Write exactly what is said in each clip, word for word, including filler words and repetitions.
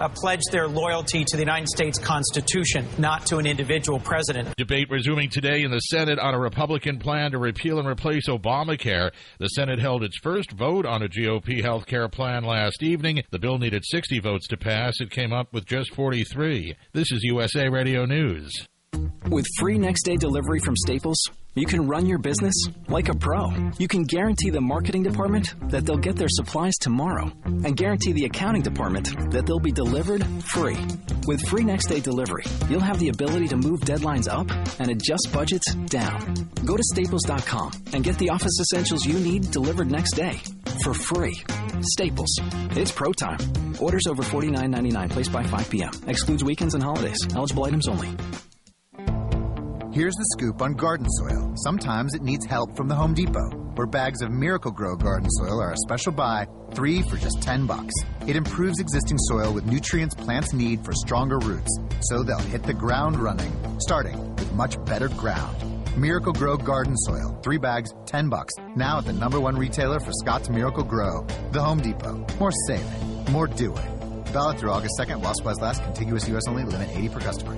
uh, pledged their loyalty to the United States Constitution, not to an individual president. Debate resuming today in the Senate on a Republican plan to repeal and replace Obamacare. The Senate held its first vote on a G O P health care plan last evening. The bill needed sixty votes to pass. It came up with just forty-three. This is U S A Radio News. With free next-day delivery from Staples, you can run your business like a pro. You can guarantee the marketing department that they'll get their supplies tomorrow and guarantee the accounting department that they'll be delivered free. With free next-day delivery, you'll have the ability to move deadlines up and adjust budgets down. Go to staples dot com and get the office essentials you need delivered next day for free. Staples. It's pro time. Orders over forty-nine ninety-nine placed by five p.m. Excludes weekends and holidays. Eligible items only. Here's the scoop on garden soil. Sometimes it needs help from the Home Depot, where bags of Miracle-Gro garden soil are a special buy, three for just ten bucks. It improves existing soil with nutrients plants need for stronger roots, so they'll hit the ground running, starting with much better ground. Miracle-Gro garden soil, three bags, ten bucks. Now at the number one retailer for Scott's Miracle-Gro, the Home Depot. More saving, more doing. Valid through August second while supplies last. Contiguous U S only. Limit eighty per customer.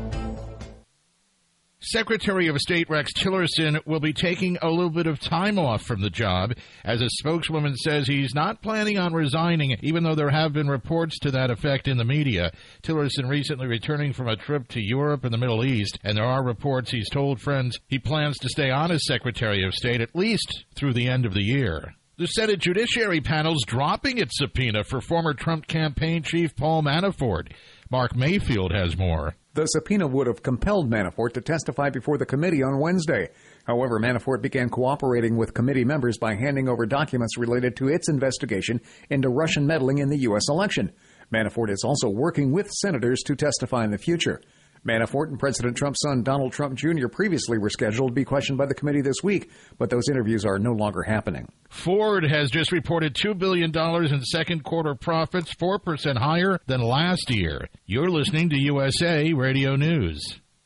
Secretary of State Rex Tillerson will be taking a little bit of time off from the job, as a spokeswoman says he's not planning on resigning, even though there have been reports to that effect in the media. Tillerson recently returning from a trip to Europe and the Middle East, and there are reports he's told friends he plans to stay on as Secretary of State at least through the end of the year. The Senate Judiciary panel's dropping its subpoena for former Trump campaign chief Paul Manafort. Mark Mayfield has more. The subpoena would have compelled Manafort to testify before the committee on Wednesday. However, Manafort began cooperating with committee members by handing over documents related to its investigation into Russian meddling in the U S election. Manafort is also working with senators to testify in the future. Manafort and President Trump's son, Donald Trump Junior, previously were scheduled to be questioned by the committee this week, but those interviews are no longer happening. Ford has just reported two billion dollars in second quarter profits, four percent higher than last year. You're listening to U S A Radio News.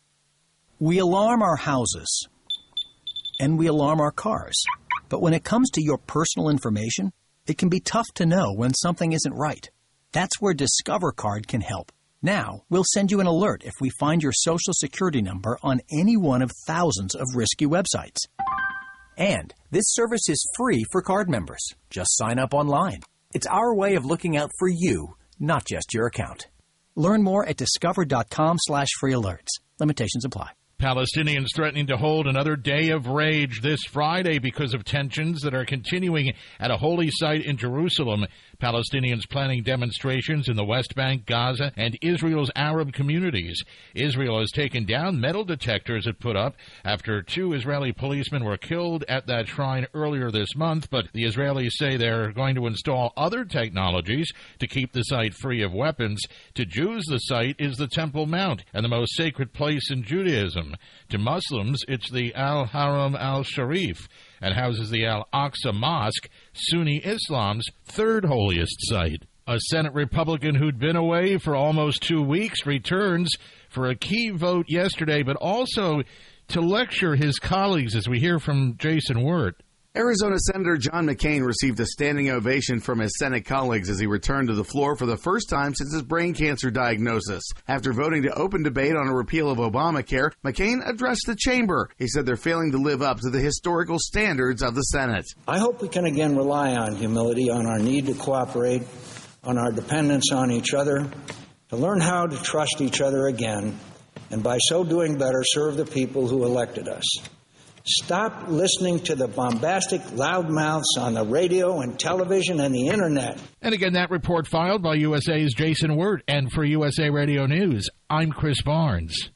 We alarm our houses, and we alarm our cars. But when it comes to your personal information, it can be tough to know when something isn't right. That's where Discover Card can help. Now, we'll send you an alert if we find your Social Security number on any one of thousands of risky websites. And this service is free for card members. Just sign up online. It's our way of looking out for you, not just your account. Learn more at discover.com slash free alerts. Limitations apply. Palestinians threatening to hold another day of rage this Friday because of tensions that are continuing at a holy site in Jerusalem. Palestinians planning demonstrations in the West Bank, Gaza, and Israel's Arab communities. Israel has taken down metal detectors it put up after two Israeli policemen were killed at that shrine earlier this month, but the Israelis say they're going to install other technologies to keep the site free of weapons. To Jews, the site is the Temple Mount and the most sacred place in Judaism. To Muslims, it's the Al-Haram al-Sharif and houses the Al-Aqsa Mosque, Sunni Islam's third holiest site. A Senate Republican who'd been away for almost two weeks returns for a key vote yesterday, but also to lecture his colleagues, as we hear from Jason Wirt. Arizona Senator John McCain received a standing ovation from his Senate colleagues as he returned to the floor for the first time since his brain cancer diagnosis. After voting to open debate on a repeal of Obamacare, McCain addressed the chamber. He said they're failing to live up to the historical standards of the Senate. I hope we can again rely on humility, on our need to cooperate, on our dependence on each other, to learn how to trust each other again, and by so doing better, serve the people who elected us. Stop listening to the bombastic loudmouths on the radio and television and the Internet. And again, that report filed by U S A's Jason Wirt. And for U S A Radio News, I'm Chris Barnes.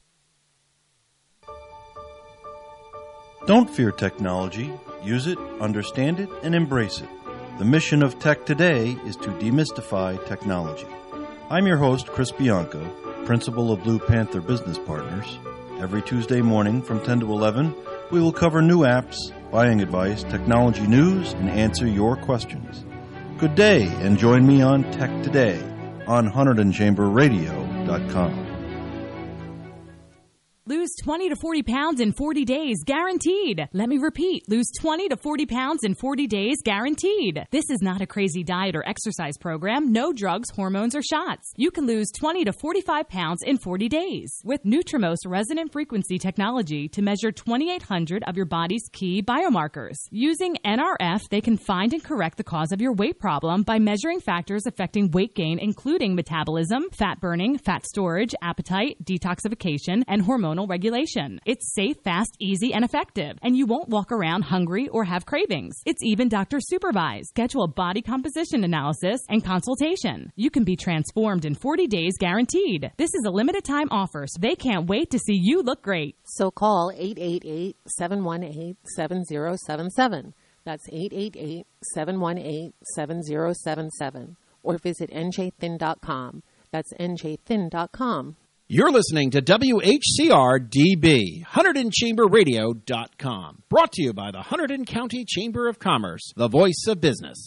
Don't fear technology. Use it, understand it, and embrace it. The mission of Tech Today is to demystify technology. I'm your host, Chris Bianco, principal of Blue Panther Business Partners. Every Tuesday morning from ten to eleven, we will cover new apps, buying advice, technology news, and answer your questions. Good day, and join me on Tech Today on Hunterdon Chamber Radio dot com. Lose twenty to forty pounds in forty days, guaranteed. Let me repeat, lose twenty to forty pounds in forty days, guaranteed. This is not a crazy diet or exercise program. No drugs, hormones, or shots. You can lose twenty to forty-five pounds in forty days with Nutrimost resonant frequency technology to measure twenty-eight hundred of your body's key biomarkers. Using N R F, they can find and correct the cause of your weight problem by measuring factors affecting weight gain, including metabolism, fat burning, fat storage, appetite, detoxification, and hormonal regulation. It's safe, fast, easy, and effective, and you won't walk around hungry or have cravings. It's even doctor supervised. Schedule a body composition analysis and consultation. You can be transformed in forty days, guaranteed. This is a limited time offer, so they can't wait to see you look great. So call eight eight eight, seven one eight, seven zero seven seven. That's eight eight eight, seven one eight, seven zero seven seven. Or visit N J thin dot com. That's N J thin dot com. You're listening to W H C R D B, Hunterdon Chamber Radio dot com. Brought to you by the Hunterdon County Chamber of Commerce, the voice of business.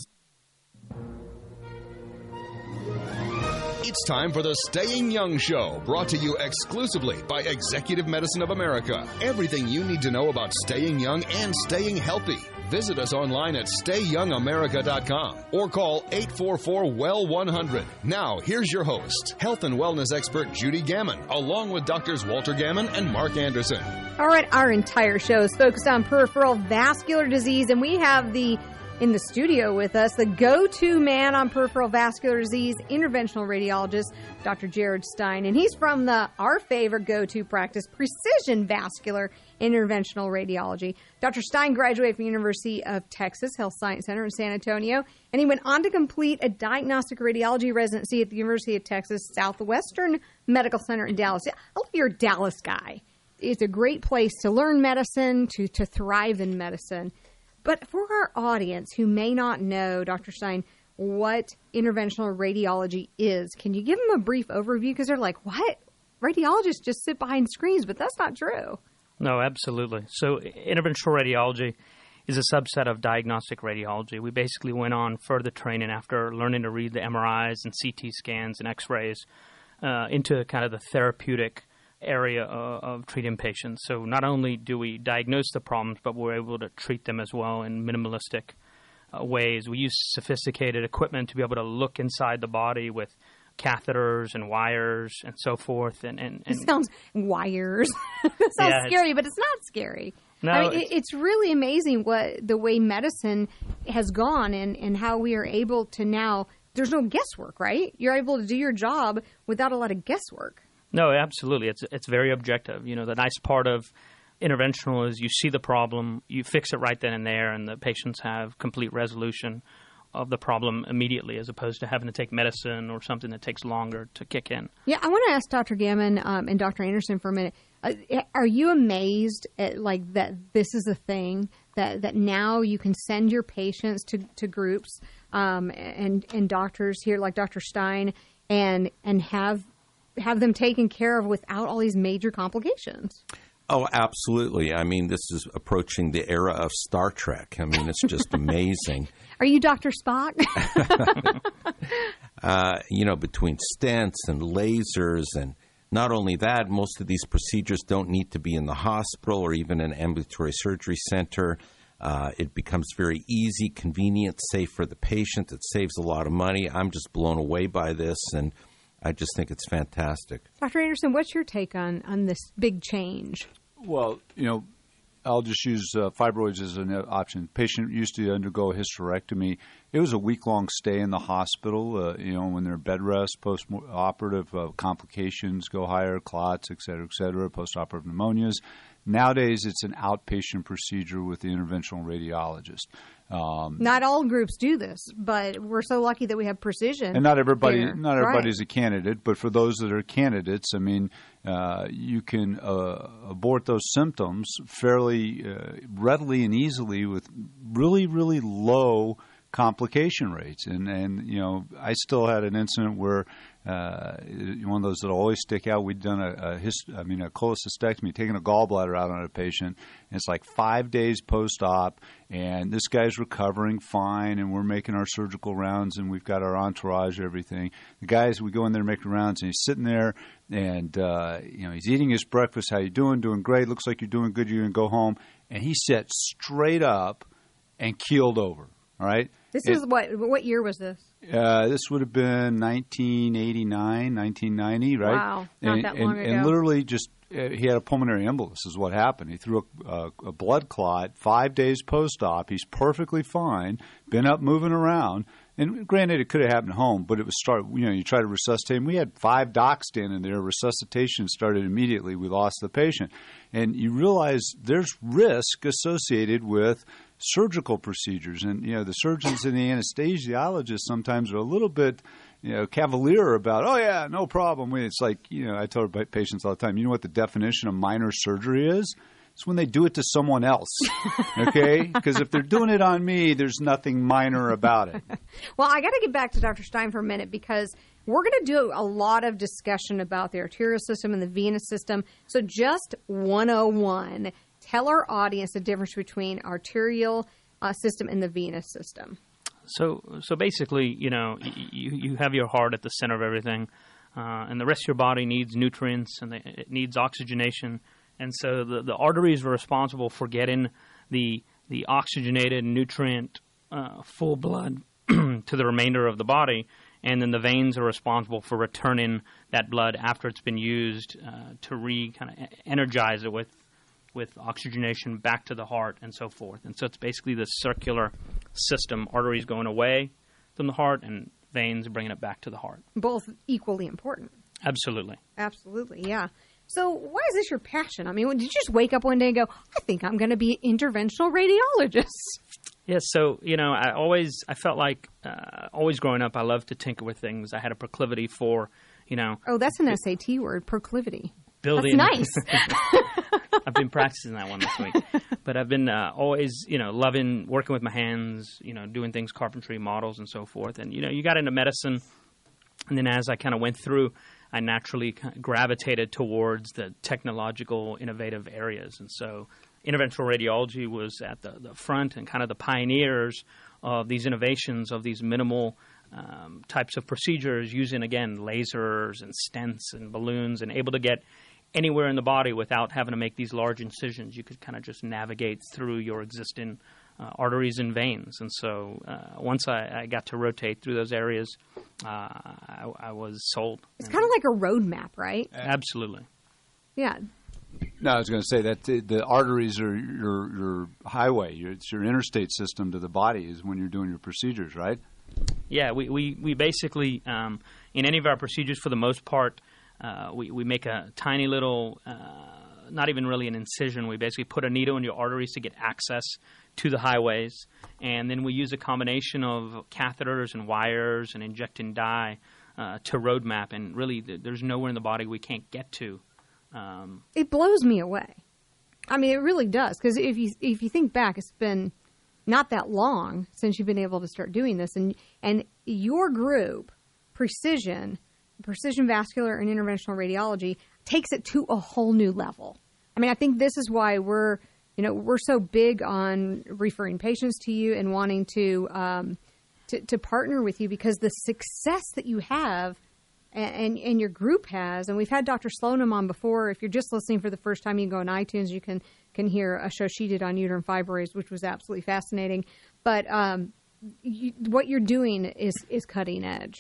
It's time for the Staying Young Show, brought to you exclusively by Executive Medicine of America. Everything you need to know about staying young and staying healthy. Visit us online at stay young america dot com or call eight four four, W E L one hundred. Now, here's your host, health and wellness expert Judy Gammon, along with Doctors Walter Gammon and Mark Anderson. All right, our entire show is focused on peripheral vascular disease, and we have the in the studio with us, the go-to man on peripheral vascular disease, interventional radiologist, Doctor Jared Stein. And he's from the our favorite go-to practice, Precision Vascular Interventional Radiology. Doctor Stein graduated from the University of Texas Health Science Center in San Antonio, and he went on to complete a diagnostic radiology residency at the University of Texas Southwestern Medical Center in Dallas. I love you're a Dallas guy. It's a great place to learn medicine, to, to thrive in medicine. But for our audience who may not know, Doctor Stein, what interventional radiology is, can you give them a brief overview? Because they're like, what? Radiologists just sit behind screens, but that's not true. No, absolutely. So interventional radiology is a subset of diagnostic radiology. We basically went on further training after learning to read the M R Is and C T scans and X-rays uh, into kind of the therapeutic area of, of treating patients. So not only do we diagnose the problems, but we're able to treat them as well in minimalistic uh, ways. We use sophisticated equipment to be able to look inside the body with catheters and wires and so forth. And, and, and it sounds wires. It sounds yeah, scary, but it's not scary. No, I mean, it's, it's really amazing what the way medicine has gone and, and how we are able to now, there's no guesswork, right? You're able to do your job without a lot of guesswork. No, absolutely. It's it's very objective. You know, the nice part of interventional is you see the problem, you fix it right then and there, and the patients have complete resolution of the problem immediately, as opposed to having to take medicine or something that takes longer to kick in. Yeah, I want to ask Doctor Gammon um, and Doctor Anderson for a minute. Uh, are you amazed at like that this is a thing that, that now you can send your patients to, to groups um, and and doctors here like Doctor Stein and and have have them taken care of without all these major complications? Oh, absolutely. I mean, this is approaching the era of Star Trek. I mean, it's just amazing. Are you Doctor Spock? uh, you know, between stents and lasers, and not only that, most of these procedures don't need to be in the hospital or even an ambulatory surgery center. Uh, it becomes very easy, convenient, safe for the patient. It saves a lot of money. I'm just blown away by this, and I just think it's fantastic. Doctor Anderson, what's your take on, on this big change? Well, you know, I'll just use uh, fibroids as an option. Patient used to undergo a hysterectomy. It was a week-long stay in the hospital. Uh, you know, when they're bed rest, post-operative uh, complications go higher, clots, et cetera, et cetera, post-operative pneumonias. Nowadays, it's an outpatient procedure with the interventional radiologist. Um, not all groups do this, but we're so lucky that we have Precision. And not everybody, there. not everybody's right. a candidate, but for those that are candidates, I mean, uh, you can uh, abort those symptoms fairly uh, readily and easily with really, really low complication rates. And, and you know, I still had an incident where uh, one of those that always stick out, we'd done a, a, hist- I mean, a cholecystectomy, taking a gallbladder out on a patient, and it's like five days post-op, and this guy's recovering fine, and we're making our surgical rounds, and we've got our entourage, everything. The guys, we go in there and make the rounds, and he's sitting there, and uh, you know, he's eating his breakfast. How you doing? Doing great. Looks like you're doing good. You're going to go home. And he sat straight up and keeled over. All right. This it, is what what year was this? Uh, this would have been nineteen eighty-nine, nineteen ninety, right? Wow, not and, that long and, ago. And literally just uh, he had a pulmonary embolus is what happened. He threw a, a, a blood clot five days post-op. He's perfectly fine, been up moving around. And granted, it could have happened at home, but it was start. You know, you try to resuscitate him. We had five docs standing there. Resuscitation started immediately. We lost the patient, and you realize there's risk associated with surgical procedures. And you know, the surgeons and the anesthesiologists sometimes are a little bit, you know, cavalier about. Oh yeah, no problem. It's like, you know, I tell patients all the time. You know what the definition of minor surgery is? It's when they do it to someone else, okay? Because if they're doing it on me, there's nothing minor about it. Well, I got to get back to Doctor Stein for a minute because we're going to do a lot of discussion about the arterial system and the venous system. So just one oh one, tell our audience the difference between arterial uh, system and the venous system. So, so basically, you know, you, you have your heart at the center of everything, uh, and the rest of your body needs nutrients and it needs oxygenation. And so the, the arteries are responsible for getting the the oxygenated nutrient uh, full blood to the remainder of the body, and then the veins are responsible for returning that blood after it's been used uh, to re kind of energize it with with oxygenation back to the heart and so forth. And so it's basically this circular system: arteries going away from the heart and veins bringing it back to the heart. Both equally important. Absolutely. Absolutely, yeah. So why is this your passion? I mean, did you just wake up one day and go, I think I'm going to be an interventional radiologist? Yes, so, you know, I always, I felt like, uh, always growing up, I loved to tinker with things. I had a proclivity for, you know. Oh, that's an S A T word, proclivity. Building. That's nice. I've been practicing that one this week. But I've been uh, always, you know, loving working with my hands, you know, doing things, carpentry, models, and so forth. And, you know, you got into medicine, and then as I kind of went through, I naturally gravitated towards the technological, innovative areas. And so interventional radiology was at the, the front and kind of the pioneers of these innovations, of these minimal um, types of procedures using, again, lasers and stents and balloons, and able to get anywhere in the body without having to make these large incisions. You could kind of just navigate through your existing uh, arteries and veins. And so uh, once I, I got to rotate through those areas, uh, I, I was sold. It's kind of like a roadmap, right? Absolutely. Yeah. No, I was going to say that the, the arteries are your your highway. Your, it's your interstate system to the body is when you're doing your procedures, right? Yeah, we, we, we basically, um, in any of our procedures, for the most part, uh, we, we make a tiny little, uh, not even really an incision. We basically put a needle in your arteries to get access to the highways. And then we use a combination of catheters and wires and injecting dye uh, to roadmap. And really, th- there's nowhere in the body we can't get to. Um, it blows me away. I mean, it really does. Because if you if you think back, it's been not that long since you've been able to start doing this. And and your group, Precision, Precision Vascular and Interventional Radiology, takes it to a whole new level. I mean, I think this is why we're, you know, we're so big on referring patients to you and wanting to um, to, to partner with you, because the success that you have and, and your group has, and we've had Doctor Slonim on before. If you're just listening for the first time, you can go on iTunes. You can can hear a show she did on uterine fibroids, which was absolutely fascinating. But um, you, what you're doing is is cutting edge.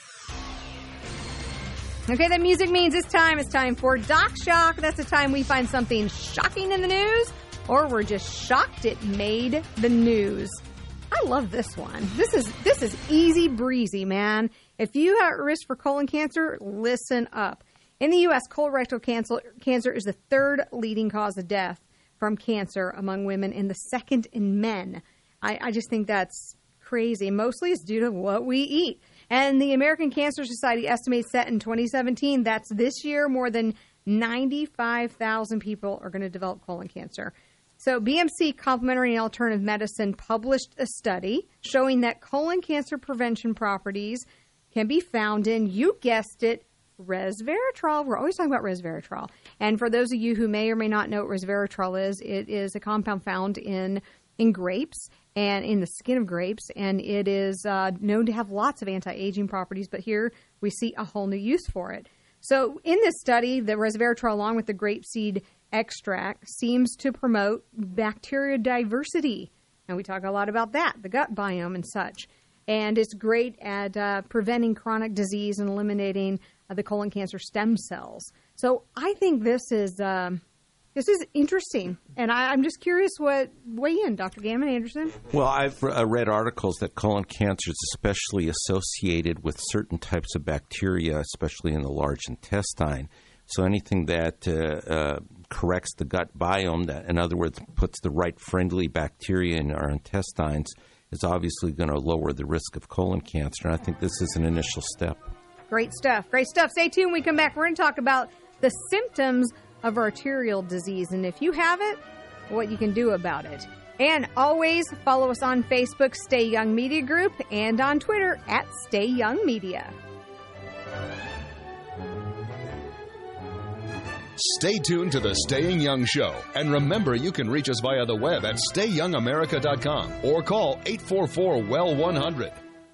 Okay, that music means it's time. It's time for Doc Shock. That's the time we find something shocking in the news, or we're just shocked it made the news. I love this one. This is this is easy breezy, man. If you are at risk for colon cancer, listen up. In the U S, colorectal cancer, cancer is the third leading cause of death from cancer among women and the second in men. I, I just think that's crazy. Mostly it's due to what we eat. And the American Cancer Society estimates that in twenty seventeen, that's this year, more than ninety-five thousand people are going to develop colon cancer. So B M C Complementary and Alternative Medicine published a study showing that colon cancer prevention properties can be found in, you guessed it, resveratrol. We're always talking about resveratrol. And for those of you who may or may not know what resveratrol is, it is a compound found in, in grapes and in the skin of grapes, and it is uh, known to have lots of anti-aging properties, but here we see a whole new use for it. So in this study, the resveratrol, along with the grapeseed extract, seems to promote bacteria diversity. And we talk a lot about that, the gut biome and such. And it's great at uh, preventing chronic disease and eliminating uh, the colon cancer stem cells. So I think this is um, this is interesting. And I, I'm just curious what, weigh in, Doctor Gammon Anderson. Well, I've uh, read articles that colon cancer is especially associated with certain types of bacteria, especially in the large intestine. So anything that uh, uh, corrects the gut biome, that, in other words, puts the right friendly bacteria in our intestines, is obviously going to lower the risk of colon cancer. And I think this is an initial step. Great stuff. Great stuff. Stay tuned. When we come back, we're going to talk about the symptoms of arterial disease. And if you have it, what you can do about it. And always follow us on Facebook, Stay Young Media Group, and on Twitter at Stay Young Media. Stay tuned to the Staying Young Show. And remember, you can reach us via the web at stay young america dot com or call eight four four, W E L one hundred.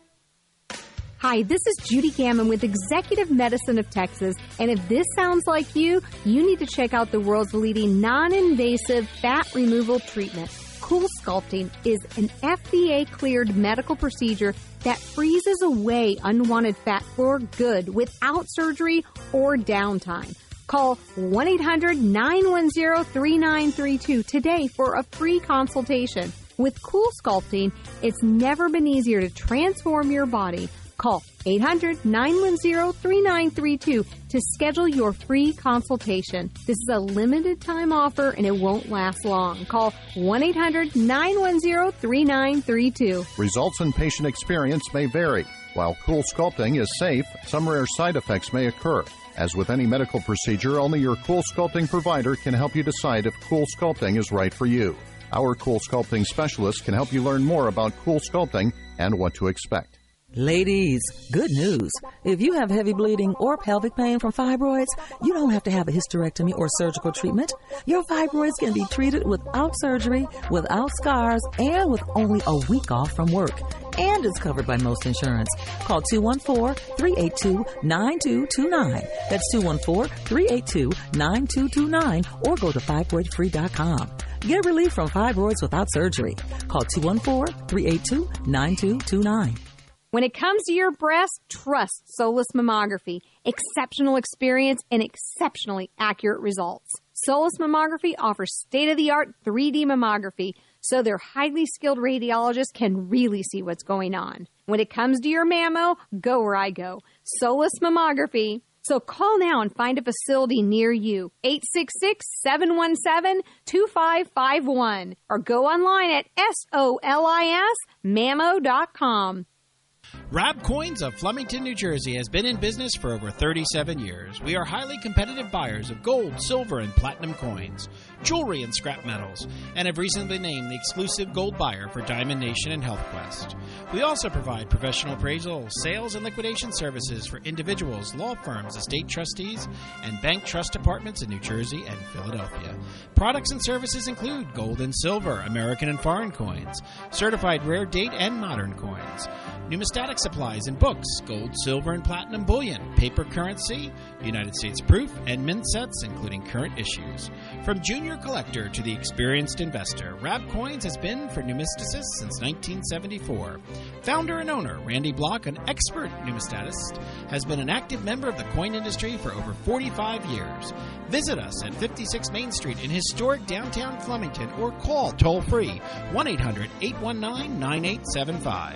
Hi, this is Judy Gammon with Executive Medicine of Texas. And if this sounds like you, you need to check out the world's leading non-invasive fat removal treatment. Cool Sculpting is an F D A-cleared medical procedure that freezes away unwanted fat for good without surgery or downtime. Call one eight hundred, nine one zero, three nine three two today for a free consultation. With Cool Sculpting, it's never been easier to transform your body. Call eight hundred, nine one zero, three nine three two to schedule your free consultation. This is a limited time offer and it won't last long. Call one eight hundred, nine one zero, three nine three two. Results and patient experience may vary. While Cool Sculpting is safe, some rare side effects may occur. As with any medical procedure, only your Cool Sculpting provider can help you decide if Cool Sculpting is right for you. Our Cool Sculpting specialists can help you learn more about Cool Sculpting and what to expect. Ladies, good news. If you have heavy bleeding or pelvic pain from fibroids, you don't have to have a hysterectomy or surgical treatment. Your fibroids can be treated without surgery, without scars, and with only a week off from work. And is covered by most insurance. Call two one four, three eight two, nine two two nine. That's two one four, three eight two, nine two two nine or go to fibroid free dot com. Get relief from fibroids without surgery. Call two one four, three eight two, nine two two nine. When it comes to your breast, trust Solus Mammography. Exceptional experience and exceptionally accurate results. Solus Mammography offers state-of-the-art three D mammography, so their highly skilled radiologists can really see what's going on. When it comes to your mammo, go where I go. Solus Mammography. So call now and find a facility near you. eight six six, seven one seven, two five five one. Or go online at solis mammo dot com. Rab Coins of Flemington, New Jersey has been in business for over thirty-seven years. We are highly competitive buyers of gold, silver, and platinum coins, jewelry, and scrap metals, and have recently been named the exclusive gold buyer for Diamond Nation and HealthQuest. We also provide professional appraisal, sales, and liquidation services for individuals, law firms, estate trustees, and bank trust departments in New Jersey and Philadelphia. Products and services include gold and silver, American and foreign coins, certified rare date and modern coins, numismatic supplies and books, gold, silver, and platinum bullion, paper currency, United States proof, and mint sets, including current issues. From junior collector to the experienced investor, Rab Coins has been for numismaticists since nineteen seventy-four. Founder and owner Randy Block, an expert numismatist, has been an active member of the coin industry for over forty-five years. Visit us at fifty-six Main Street in historic downtown Flemington or call toll-free one eight hundred, eight one nine, nine eight seven five.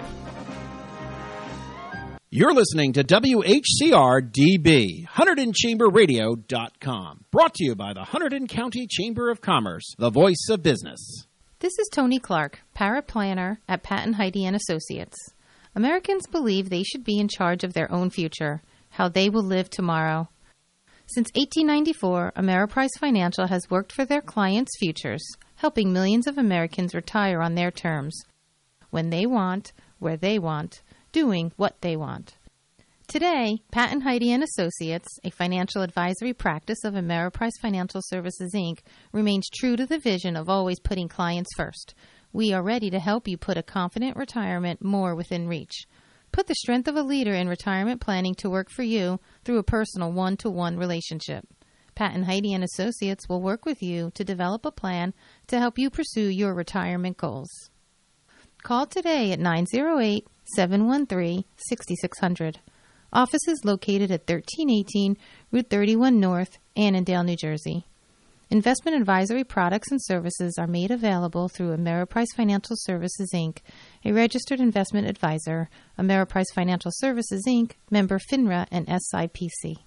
You're listening to W H C R D B, Hunterdon Chamber Radio dot com. Brought to you by the Hunterdon County Chamber of Commerce, the voice of business. This is Tony Clark, paraplanner at Patton Heide and Associates. Americans believe they should be in charge of their own future, how they will live tomorrow. Since eighteen ninety-four, Ameriprise Financial has worked for their clients' futures, helping millions of Americans retire on their terms, when they want, where they want, doing what they want. Today, Pat and Heidi and Associates, a financial advisory practice of Ameriprise Financial Services, Incorporated, remains true to the vision of always putting clients first. We are ready to help you put a confident retirement more within reach. Put the strength of a leader in retirement planning to work for you through a personal one-to-one relationship. Pat and Heidi and Associates will work with you to develop a plan to help you pursue your retirement goals. Call today at nine oh eight, seven one three, six six zero zero. Office is located at thirteen eighteen Route thirty-one North, Annandale, New Jersey. Investment advisory products and services are made available through Ameriprise Financial Services, Incorporated, a registered investment advisor. Ameriprise Financial Services, Incorporated, member FINRA and S I P C.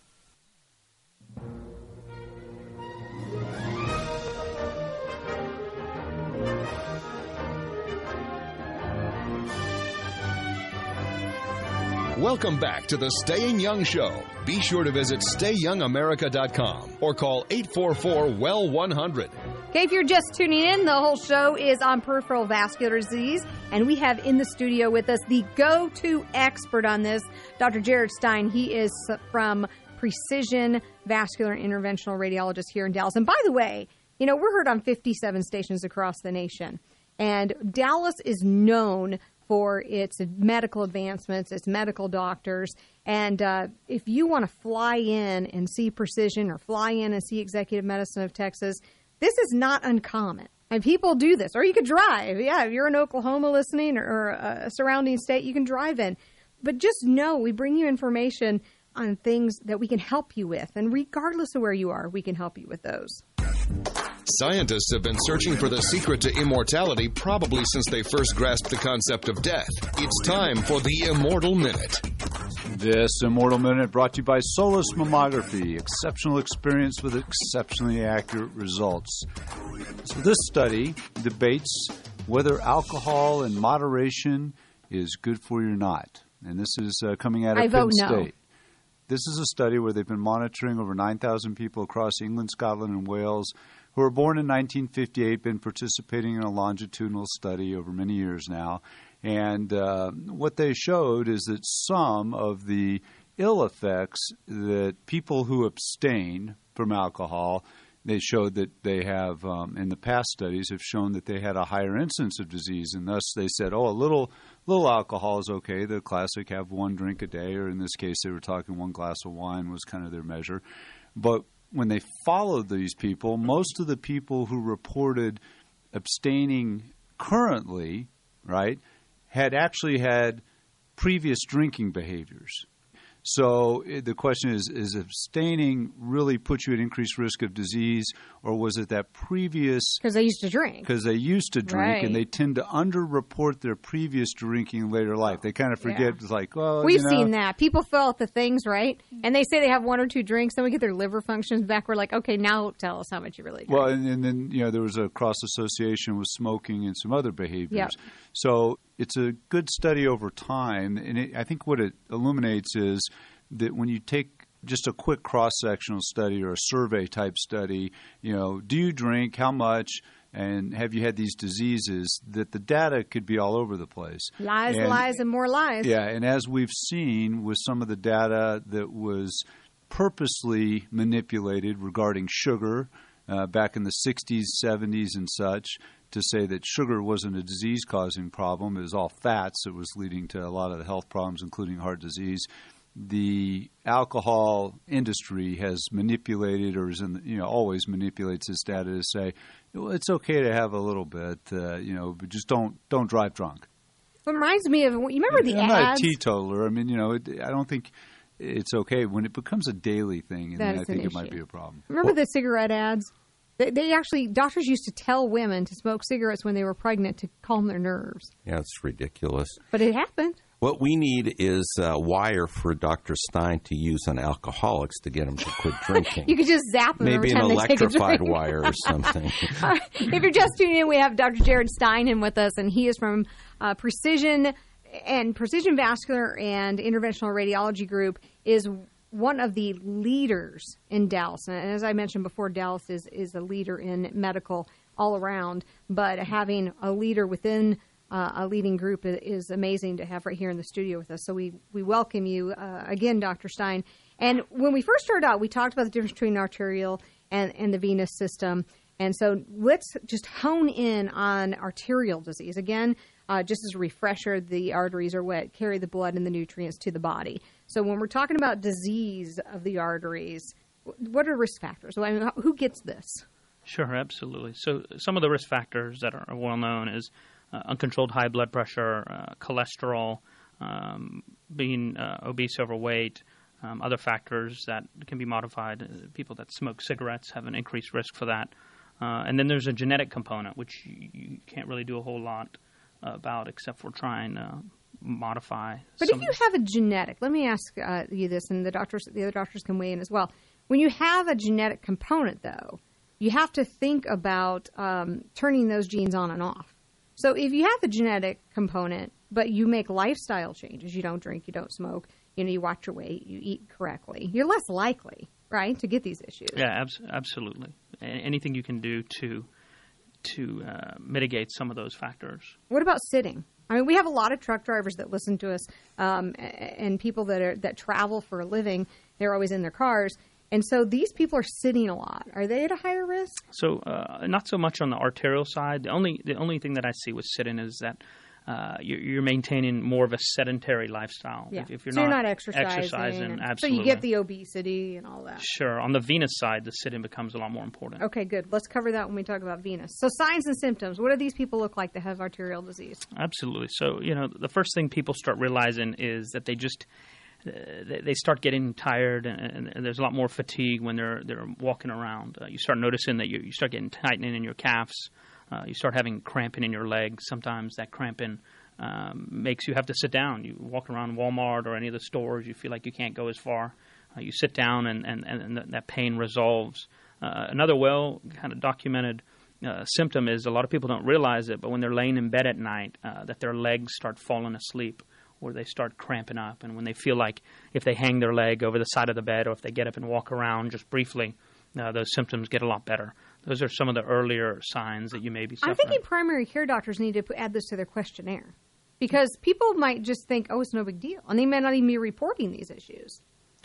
Welcome back to the Staying Young Show. Be sure to visit stay young america dot com or call eight four four, W E L one hundred. Okay, if you're just tuning in, the whole show is on peripheral vascular disease, and we have in the studio with us the go-to expert on this, Doctor Jared Stein. He is from Precision Vascular Interventional Radiologist here in Dallas. And by the way, you know, we're heard on fifty-seven stations across the nation, and Dallas is known for its medical advancements, its medical doctors. And uh, if you want to fly in and see Precision or fly in and see Executive Medicine of Texas, this is not uncommon. And people do this. Or you could drive. Yeah, if you're in Oklahoma listening or, or a surrounding state, you can drive in. But just know we bring you information on things that we can help you with. And regardless of where you are, we can help you with those. Scientists have been searching for the secret to immortality probably since they first grasped the concept of death. It's time for the Immortal Minute. This Immortal Minute brought to you by Solus Mammography. Exceptional experience with exceptionally accurate results. So this study debates whether alcohol in moderation is good for you or not. And this is uh, coming out of I Penn vote State. no. This is a study where they've been monitoring over nine thousand people across England, Scotland, and Wales who were born in nineteen fifty-eight, been participating in a longitudinal study over many years now. And uh, what they showed is that some of the ill effects that people who abstain from alcohol, they showed that they have, um, in the past studies, have shown that they had a higher incidence of disease. And thus they said, oh, a little little alcohol is okay. The classic have one drink a day, or in this case they were talking one glass of wine was kind of their measure. But when they followed these people, most of the people who reported abstaining currently, right, had actually had previous drinking behaviors. So the question is, is abstaining really put you at increased risk of disease, or was it that previous – Because they used to drink. Because they used to drink, right. And they tend to underreport their previous drinking in later life. They kind of forget, yeah. It's like, well, We've you know. seen that. People fill out the things, right? And they say they have one or two drinks, then we get their liver functions back. We're like, okay, now tell us how much you really drink. Well, and, and then, you know, there was a cross-association with smoking and some other behaviors. Yep. So it's a good study over time, and it, I think what it illuminates is that when you take just a quick cross-sectional study or a survey-type study, you know, do you drink, how much, and have you had these diseases, that the data could be all over the place. Lies, and, lies, and more lies. Yeah, and as we've seen with some of the data that was purposely manipulated regarding sugar uh, back in the sixties, seventies, and such, to say that sugar wasn't a disease-causing problem. It was all fats that was leading to a lot of the health problems, including heart disease. The alcohol industry has manipulated, or is in the, you know, always manipulates this data to say, well, it's okay to have a little bit, uh, you know, but just don't don't drive drunk. It reminds me of, you remember the I'm ads? I'm not a teetotaler. I mean, you know, it, I don't think it's okay when it becomes a daily thing, and That then is I think an it might issue. be a problem. Remember the cigarette ads? They, they actually, doctors used to tell women to smoke cigarettes when they were pregnant to calm their nerves. Yeah, it's ridiculous. But it happened. What we need is a wire for Doctor Stein to use on alcoholics to get them to quit drinking. You could just zap them Maybe every an time they take a electrified drink. wire or something. All right. If you're just tuning in, we have Doctor Jared Stein in with us, and he is from uh, Precision and Precision Vascular and Interventional Radiology Group is one of the leaders in Dallas. And as I mentioned before, Dallas is, is a leader in medical all around. But having a leader within uh, a leading group is amazing to have right here in the studio with us. So we, we welcome you uh, again, Doctor Stein. And when we first started out, we talked about the difference between arterial and, and the venous system. And so let's just hone in on arterial disease. Again, uh, just as a refresher, the arteries are what carry the blood and the nutrients to the body. So when we're talking about disease of the arteries, what are risk factors? I mean, who gets this? Sure, absolutely. So some of the risk factors that are well known is uh, uncontrolled high blood pressure, uh, cholesterol, um, being uh, obese, overweight, um, other factors that can be modified. Uh, people that smoke cigarettes have an increased risk for that. Uh, and then there's a genetic component, which you, you can't really do a whole lot uh, about except for trying to modify. But if you have a genetic, let me ask uh, you this, and the doctors, the other doctors can weigh in as well. When you have a genetic component, though, you have to think about um, turning those genes on and off. So if you have the genetic component, but you make lifestyle changes, you don't drink, you don't smoke, you know, you watch your weight, you eat correctly, you're less likely, right, to get these issues. Yeah, abs- absolutely. Anything you can do to to uh, mitigate some of those factors. What about sitting? I mean, we have a lot of truck drivers that listen to us, um, and people that are that travel for a living. They're always in their cars, and so these people are sitting a lot. Are they at a higher risk? So, uh, not so much on the arterial side. The only the only thing that I see with sitting is that uh, you're, you're maintaining more of a sedentary lifestyle. Yeah. If, if you're so not, you're not exercising, exercising and absolutely. So you get the obesity and all that. Sure. On the venous side, the sitting becomes a lot more important. Okay, good. Let's cover that when we talk about venous. So signs and symptoms. What do these people look like that have arterial disease? Absolutely. So, you know, the first thing people start realizing is that they just uh, they, they start getting tired, and, and there's a lot more fatigue when they're they're walking around. Uh, you start noticing that you, you start getting tightening in your calves. Uh, you start having cramping in your legs. Sometimes that cramping Um, makes you have to sit down. You walk around Walmart or any of the stores, you feel like you can't go as far. Uh, you sit down and, and, and that pain resolves. Uh, another well kind of documented uh, symptom is a lot of people don't realize it, but when they're laying in bed at night, uh, that their legs start falling asleep or they start cramping up. And when they feel like if they hang their leg over the side of the bed or if they get up and walk around just briefly, uh, those symptoms get a lot better. Those are some of the earlier signs that you may be suffering. I'm thinking primary care doctors need to add this to their questionnaire. Because people might just think, oh, it's no big deal. And they may not even be reporting these issues.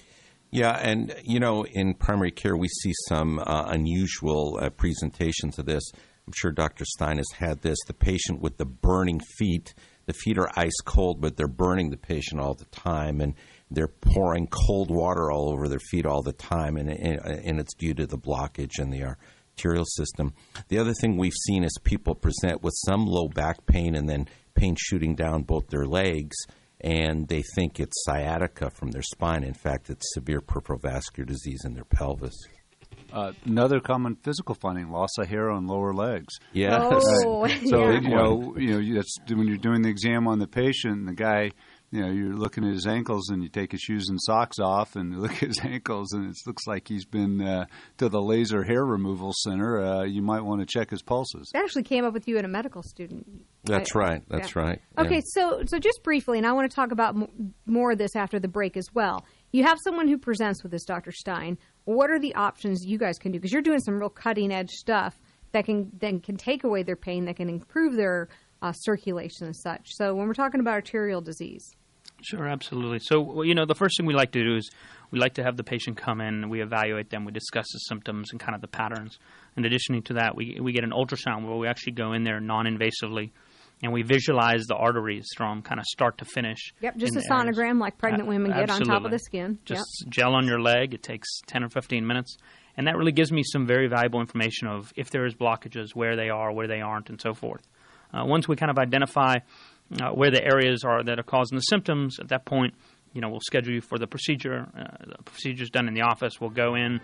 Yeah, and, you know, in primary care, we see some uh, unusual uh, presentations of this. I'm sure Doctor Stein has had this. The patient with the burning feet. The feet are ice cold, but they're burning the patient all the time. And they're pouring cold water all over their feet all the time. And, and, and it's due to the blockage in the arterial system. The other thing we've seen is people present with some low back pain and then pain shooting down both their legs, and they think it's sciatica from their spine. In fact, it's severe peripheral vascular disease in their pelvis. Uh, another common physical finding: loss of hair on lower legs. Yes. Oh, right. So yeah. you know, you know, that's when you're doing the exam on the patient, the guy. You know, you're looking at his ankles, and you take his shoes and socks off, and you look at his ankles, and it looks like he's been uh, to the laser hair removal center. Uh, you might want to check his pulses. That actually came up with you in a medical student. That's I, right. That's yeah. right. Okay, Yeah. so so just briefly, and I want to talk about m- more of this after the break as well. You have someone who presents with this, Doctor Stein. What are the options you guys can do? Because you're doing some real cutting-edge stuff that can then can take away their pain, that can improve their uh, circulation and such. So when we're talking about arterial disease. Sure, absolutely. So, you know, the first thing we like to do is we like to have the patient come in, we evaluate them, we discuss the symptoms and kind of the patterns. In addition to that, we we get an ultrasound where we actually go in there non-invasively and we visualize the arteries from kind of start to finish. Yep, just a areas. sonogram like pregnant Uh, women get absolutely. on top of the skin. Just Yep. gel on your leg. It takes ten or fifteen minutes. And that really gives me some very valuable information of if there is blockages, where they are, where they aren't, and so forth. Uh, once we kind of identify Uh, where the areas are that are causing the symptoms, at that point, you know, we'll schedule you for the procedure. Uh, the procedure's done in the office. We'll go in.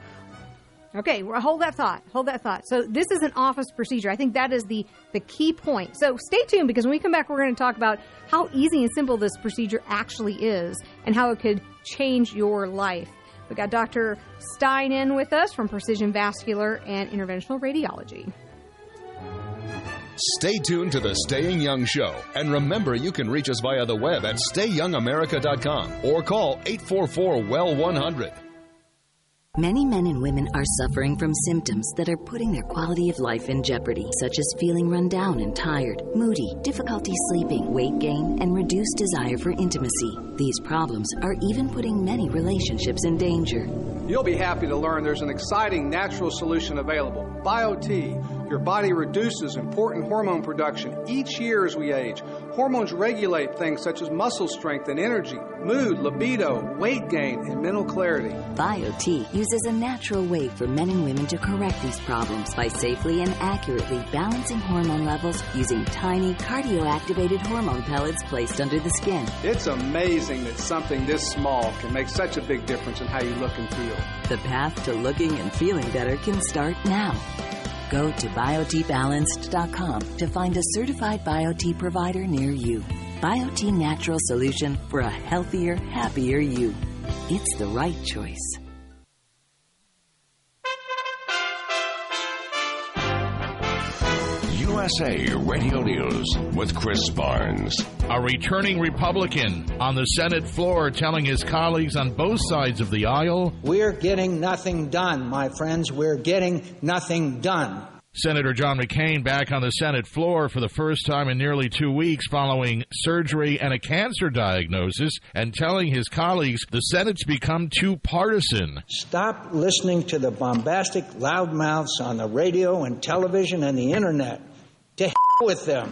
Okay, well, hold that thought. Hold that thought. So this is an office procedure. I think that is the, the key point. So stay tuned, because when we come back, we're going to talk about how easy and simple this procedure actually is and how it could change your life. We got Doctor Stein in with us from Precision Vascular and Interventional Radiology. Stay tuned to the Staying Young Show. And remember, you can reach us via the web at stay young america dot com or call eight four four, W E L one hundred. Many men and women are suffering from symptoms that are putting their quality of life in jeopardy, such as feeling run down and tired, moody, difficulty sleeping, weight gain, and reduced desire for intimacy. These problems are even putting many relationships in danger. You'll be happy to learn there's an exciting natural solution available. BioT. Your body reduces important hormone production each year as we age. Hormones regulate things such as muscle strength and energy, mood, libido, weight gain, and mental clarity. BioT uses a natural way for men and women to correct these problems by safely and accurately balancing hormone levels using tiny cardio-activated hormone pellets placed under the skin. It's amazing that something this small can make such a big difference in how you look and feel. The path to looking and feeling better can start now. Go to biot balanced dot com to find a certified BioT provider near you. BioT Natural Solution for a healthier, happier you. It's the right choice. U S A Radio News with Chris Barnes. A returning Republican on the Senate floor telling his colleagues on both sides of the aisle, "We're getting nothing done, my friends. We're getting nothing done." Senator John McCain back on the Senate floor for the first time in nearly two weeks following surgery and a cancer diagnosis, and telling his colleagues the Senate's become too partisan. Stop listening to the bombastic loudmouths on the radio and television and the internet. To hell with them.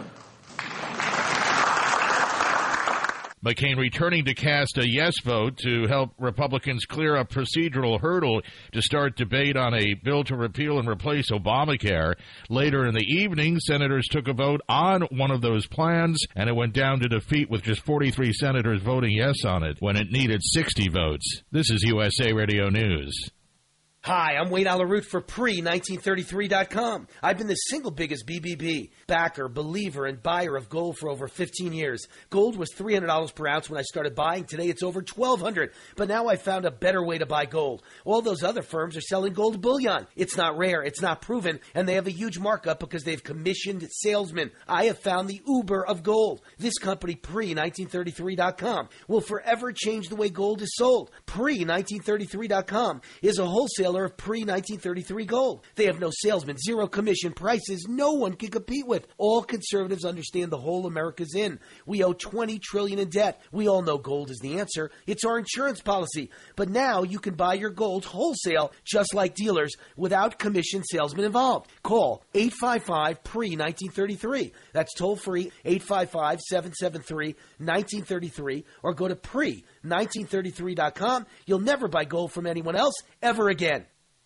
McCain returning to cast a yes vote to help Republicans clear a procedural hurdle to start debate on a bill to repeal and replace Obamacare. Later in the evening, senators took a vote on one of those plans, and it went down to defeat with just forty-three senators voting yes on it when it needed sixty votes. This is U S A Radio News. Hi, I'm Wade Alaroot for pre nineteen thirty-three dot com. I've been the single biggest B B B backer, believer, and buyer of gold for over fifteen years. Gold was three hundred dollars per ounce when I started buying. Today it's over twelve hundred dollars. But now I found a better way to buy gold. All those other firms are selling gold bullion. It's not rare, it's not proven, and they have a huge markup because they've commissioned salesmen. I have found the Uber of gold. This company, pre nineteen thirty-three dot com, will forever change the way gold is sold. pre nineteen thirty-three dot com is a wholesaler of pre nineteen thirty-three gold. They have no salesmen, zero commission, prices no one can compete with. All conservatives understand the whole America's in. We owe twenty trillion dollars in debt. We all know gold is the answer. It's our insurance policy. But now you can buy your gold wholesale just like dealers without commission salesmen involved. Call eight five five, pre nineteen thirty-three. That's toll free, eight five five, seven seven three, one nine three three, or go to pre nineteen thirty-three dot com. You'll never buy gold from anyone else ever again.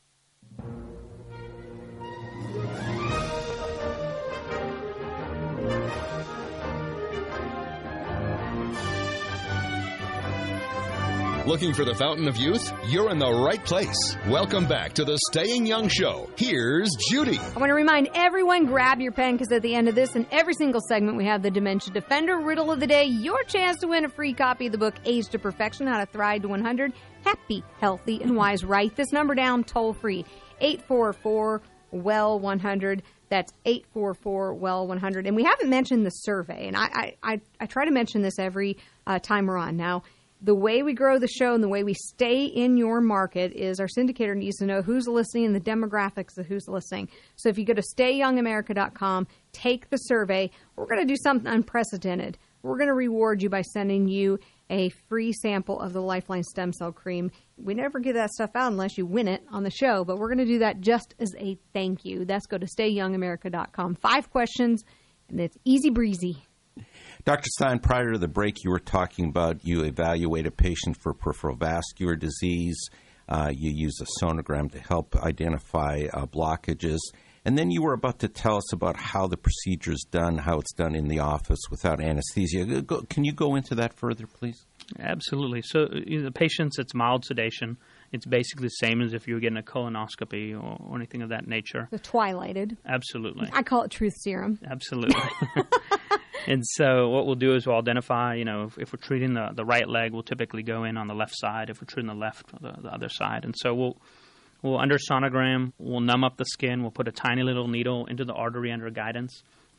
Looking for the fountain of youth? You're in the right place. Welcome back to the Staying Young Show. Here's Judy. I want to remind everyone, grab your pen, because at the end of this and every single segment we have the Dementia Defender Riddle of the Day, your chance to win a free copy of the book Age to Perfection, How to Thrive to one hundred, Happy, Healthy, and Wise. Write this number down toll free, eight four four, W E L one hundred. That's eight four four, W E L one hundred. And we haven't mentioned the survey, and I, I, I, I try to mention this every uh, time we're on. Now, the way we grow the show and the way we stay in your market is our syndicator needs to know who's listening and the demographics of who's listening. So if you go to stay young america dot com, take the survey. We're going to do something unprecedented. We're going to reward you by sending you a free sample of the Lifeline Stem Cell Cream. We never give that stuff out unless you win it on the show, but we're going to do that just as a thank you. That's go to stay young america dot com. Five questions, and it's easy breezy. Doctor Stein, prior to the break, you were talking about you evaluate a patient for peripheral vascular disease. Uh, you use a sonogram to help identify uh, blockages. And then you were about to tell us about how the procedure is done, how it's done in the office without anesthesia. Go, can you go into that further, please? Absolutely. So you know, the patients, it's mild sedation. It's basically the same as if you were getting a colonoscopy or, or anything of that nature. The twilighted. Absolutely. I call it truth serum. Absolutely. And so what we'll do is we'll identify, you know, if, if we're treating the, the right leg, we'll typically go in on the left side. If we're treating the left, the, the other side. And so we'll, we'll under sonogram, we'll numb up the skin. We'll put a tiny little needle into the artery under guidance.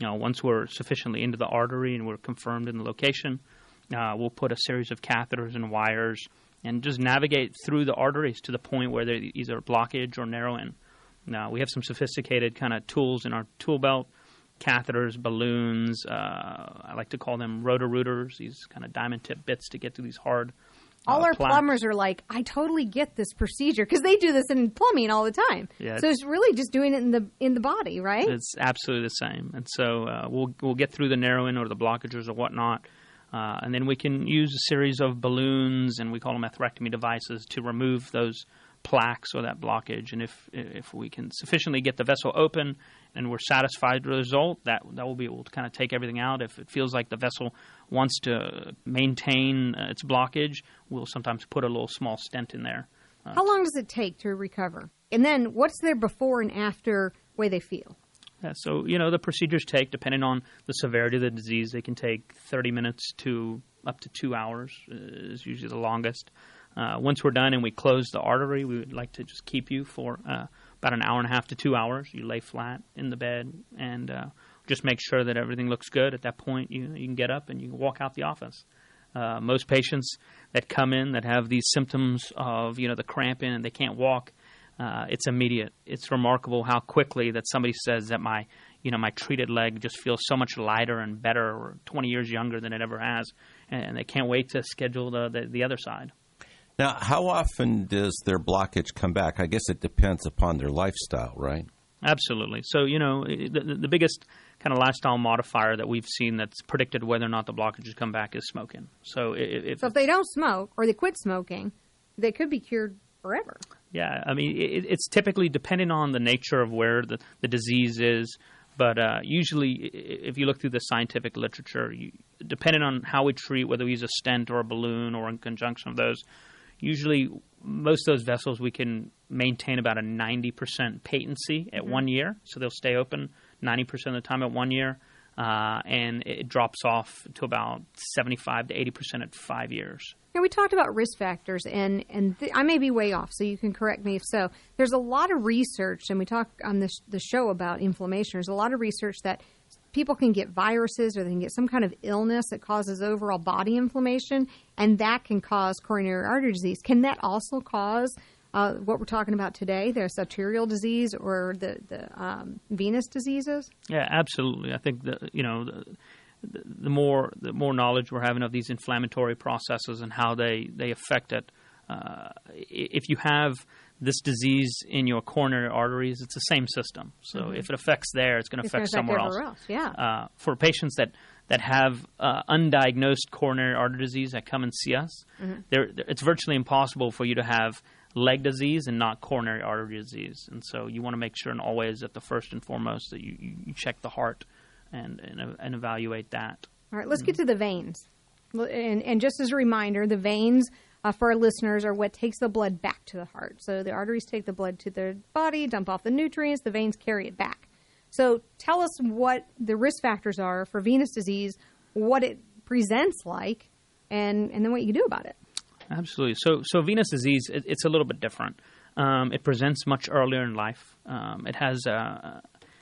You know, once we're sufficiently into the artery and we're confirmed in the location, uh, we'll put a series of catheters and wires and just navigate through the arteries to the point where they're either blockage or narrowing. Now, we have some sophisticated kind of tools in our tool belt, catheters, balloons. Uh, I like to call them rotor-rooters, these kind of diamond-tip bits to get to these hard All uh, our plaques. plumbers are like, I totally get this procedure because they do this in plumbing all the time. Yeah, so it's really just doing it in the in the body, right? It's absolutely the same. And so uh, we'll we'll get through the narrowing or the blockages or whatnot, uh, and then we can use a series of balloons, and we call them atherectomy devices, to remove those plaques or that blockage. And if if we can sufficiently get the vessel open and we're satisfied with the result, that that will be able to kind of take everything out. If it feels like the vessel wants to maintain uh, its blockage, we'll sometimes put a little small stent in there. Uh, How long does it take to recover? And then what's their before and after way they feel? Yeah, so, you know, the procedures take, depending on the severity of the disease, they can take thirty minutes to up to two hours uh, is usually the longest. Uh, once we're done and we close the artery, we would like to just keep you for uh, about an hour and a half to two hours. You lay flat in the bed and uh, just make sure that everything looks good. At that point, you, you can get up and you can walk out the office. Uh, most patients that come in that have these symptoms of, you know, the cramping and they can't walk, uh, it's immediate. It's remarkable how quickly that somebody says that my, you know, my treated leg just feels so much lighter and better, or twenty years younger than it ever has, and they can't wait to schedule the, the, the other side. Now, how often does their blockage come back? I guess it depends upon their lifestyle, right? Absolutely. So, you know, the, the biggest kind of lifestyle modifier that we've seen that's predicted whether or not the blockages come back is smoking. So if, So if they don't smoke or they quit smoking, they could be cured forever. Yeah, I mean, it, it's typically depending on the nature of where the, the disease is. But uh, usually, if you look through the scientific literature, you, depending on how we treat, whether we use a stent or a balloon or in conjunction of those, usually most of those vessels we can maintain about a ninety percent patency at mm-hmm. one year. So they'll stay open ninety percent of the time at one year. Uh, and it drops off to about seventy-five to eighty percent at five years. Now, we talked about risk factors, and, and th- I may be way off, so you can correct me if so. There's a lot of research, and we talk on this the show about inflammation. There's a lot of research that people can get viruses or they can get some kind of illness that causes overall body inflammation, and that can cause coronary artery disease. Can that also cause uh, what we're talking about today, the arterial disease or the, the um, venous diseases? Yeah, absolutely. I think the you know the, the more the more knowledge we're having of these inflammatory processes and how they they affect it. Uh, if you have this disease in your coronary arteries, it's the same system. So mm-hmm. if it affects there, it's going to affect somewhere else. else. Yeah. Uh, for patients that that have uh, undiagnosed coronary artery disease that come and see us, mm-hmm. they're, they're, it's virtually impossible for you to have leg disease and not coronary artery disease. And so you want to make sure and always that the first and foremost that you, you check the heart and, and, and evaluate that. All right, let's mm-hmm. get to the veins. And, and just as a reminder, the veins uh, for our listeners are what takes the blood back to the heart. So the arteries take the blood to the body, dump off the nutrients, the veins carry it back. So tell us what the risk factors are for venous disease, what it presents like, and, and then what you can do about it. Absolutely. So, so venous disease, it, it's a little bit different. Um, it presents much earlier in life. Um, it has a,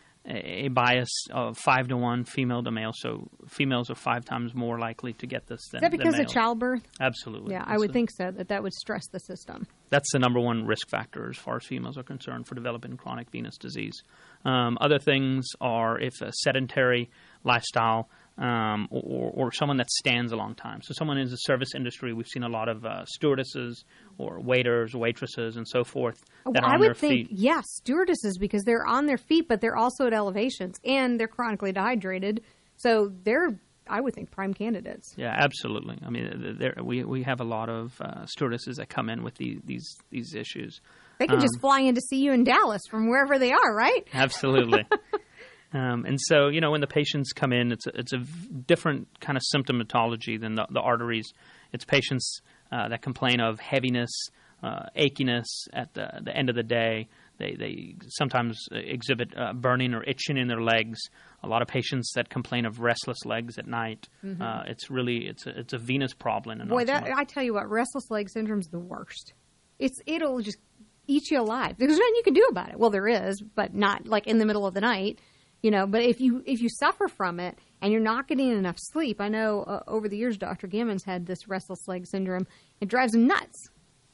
a bias of five to one female to male. So females are five times more likely to get this than Is that because than of childbirth? Absolutely. Yeah, I would think so, that that would stress the system. That's the number one risk factor as far as females are concerned for developing chronic venous disease. Um, other things are if a sedentary lifestyle, Um, or, or someone that stands a long time. So someone in the service industry, we've seen a lot of uh, stewardesses or waiters, waitresses, and so forth that well, are I on would their think, feet. yes, stewardesses, because they're on their feet, but they're also at elevations, and they're chronically dehydrated. So they're, I would think, prime candidates. Yeah, absolutely. I mean, there, we we have a lot of uh, stewardesses that come in with the, these these issues. They can um, just fly in to see you in Dallas from wherever they are, right? Absolutely. Um, and so, you know, when the patients come in, it's a, it's a v- different kind of symptomatology than the, the arteries. It's patients uh, that complain of heaviness, uh, achiness at the, the end of the day. They they sometimes exhibit uh, burning or itching in their legs. A lot of patients that complain of restless legs at night. Mm-hmm. Uh, it's really it's a, it's a venous problem. And Boy, that, I tell you what, restless leg syndrome is the worst. It's it'll just eat you alive. There's nothing you can do about it. Well, there is, but not like in the middle of the night. You know, but if you if you suffer from it and you're not getting enough sleep, I know uh, over the years Doctor Gimmons had this restless leg syndrome. It drives him nuts.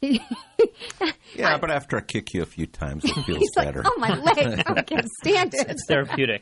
Yeah, but after I kick you a few times, it feels He's better. like, oh, my leg, I can't stand it. It's therapeutic.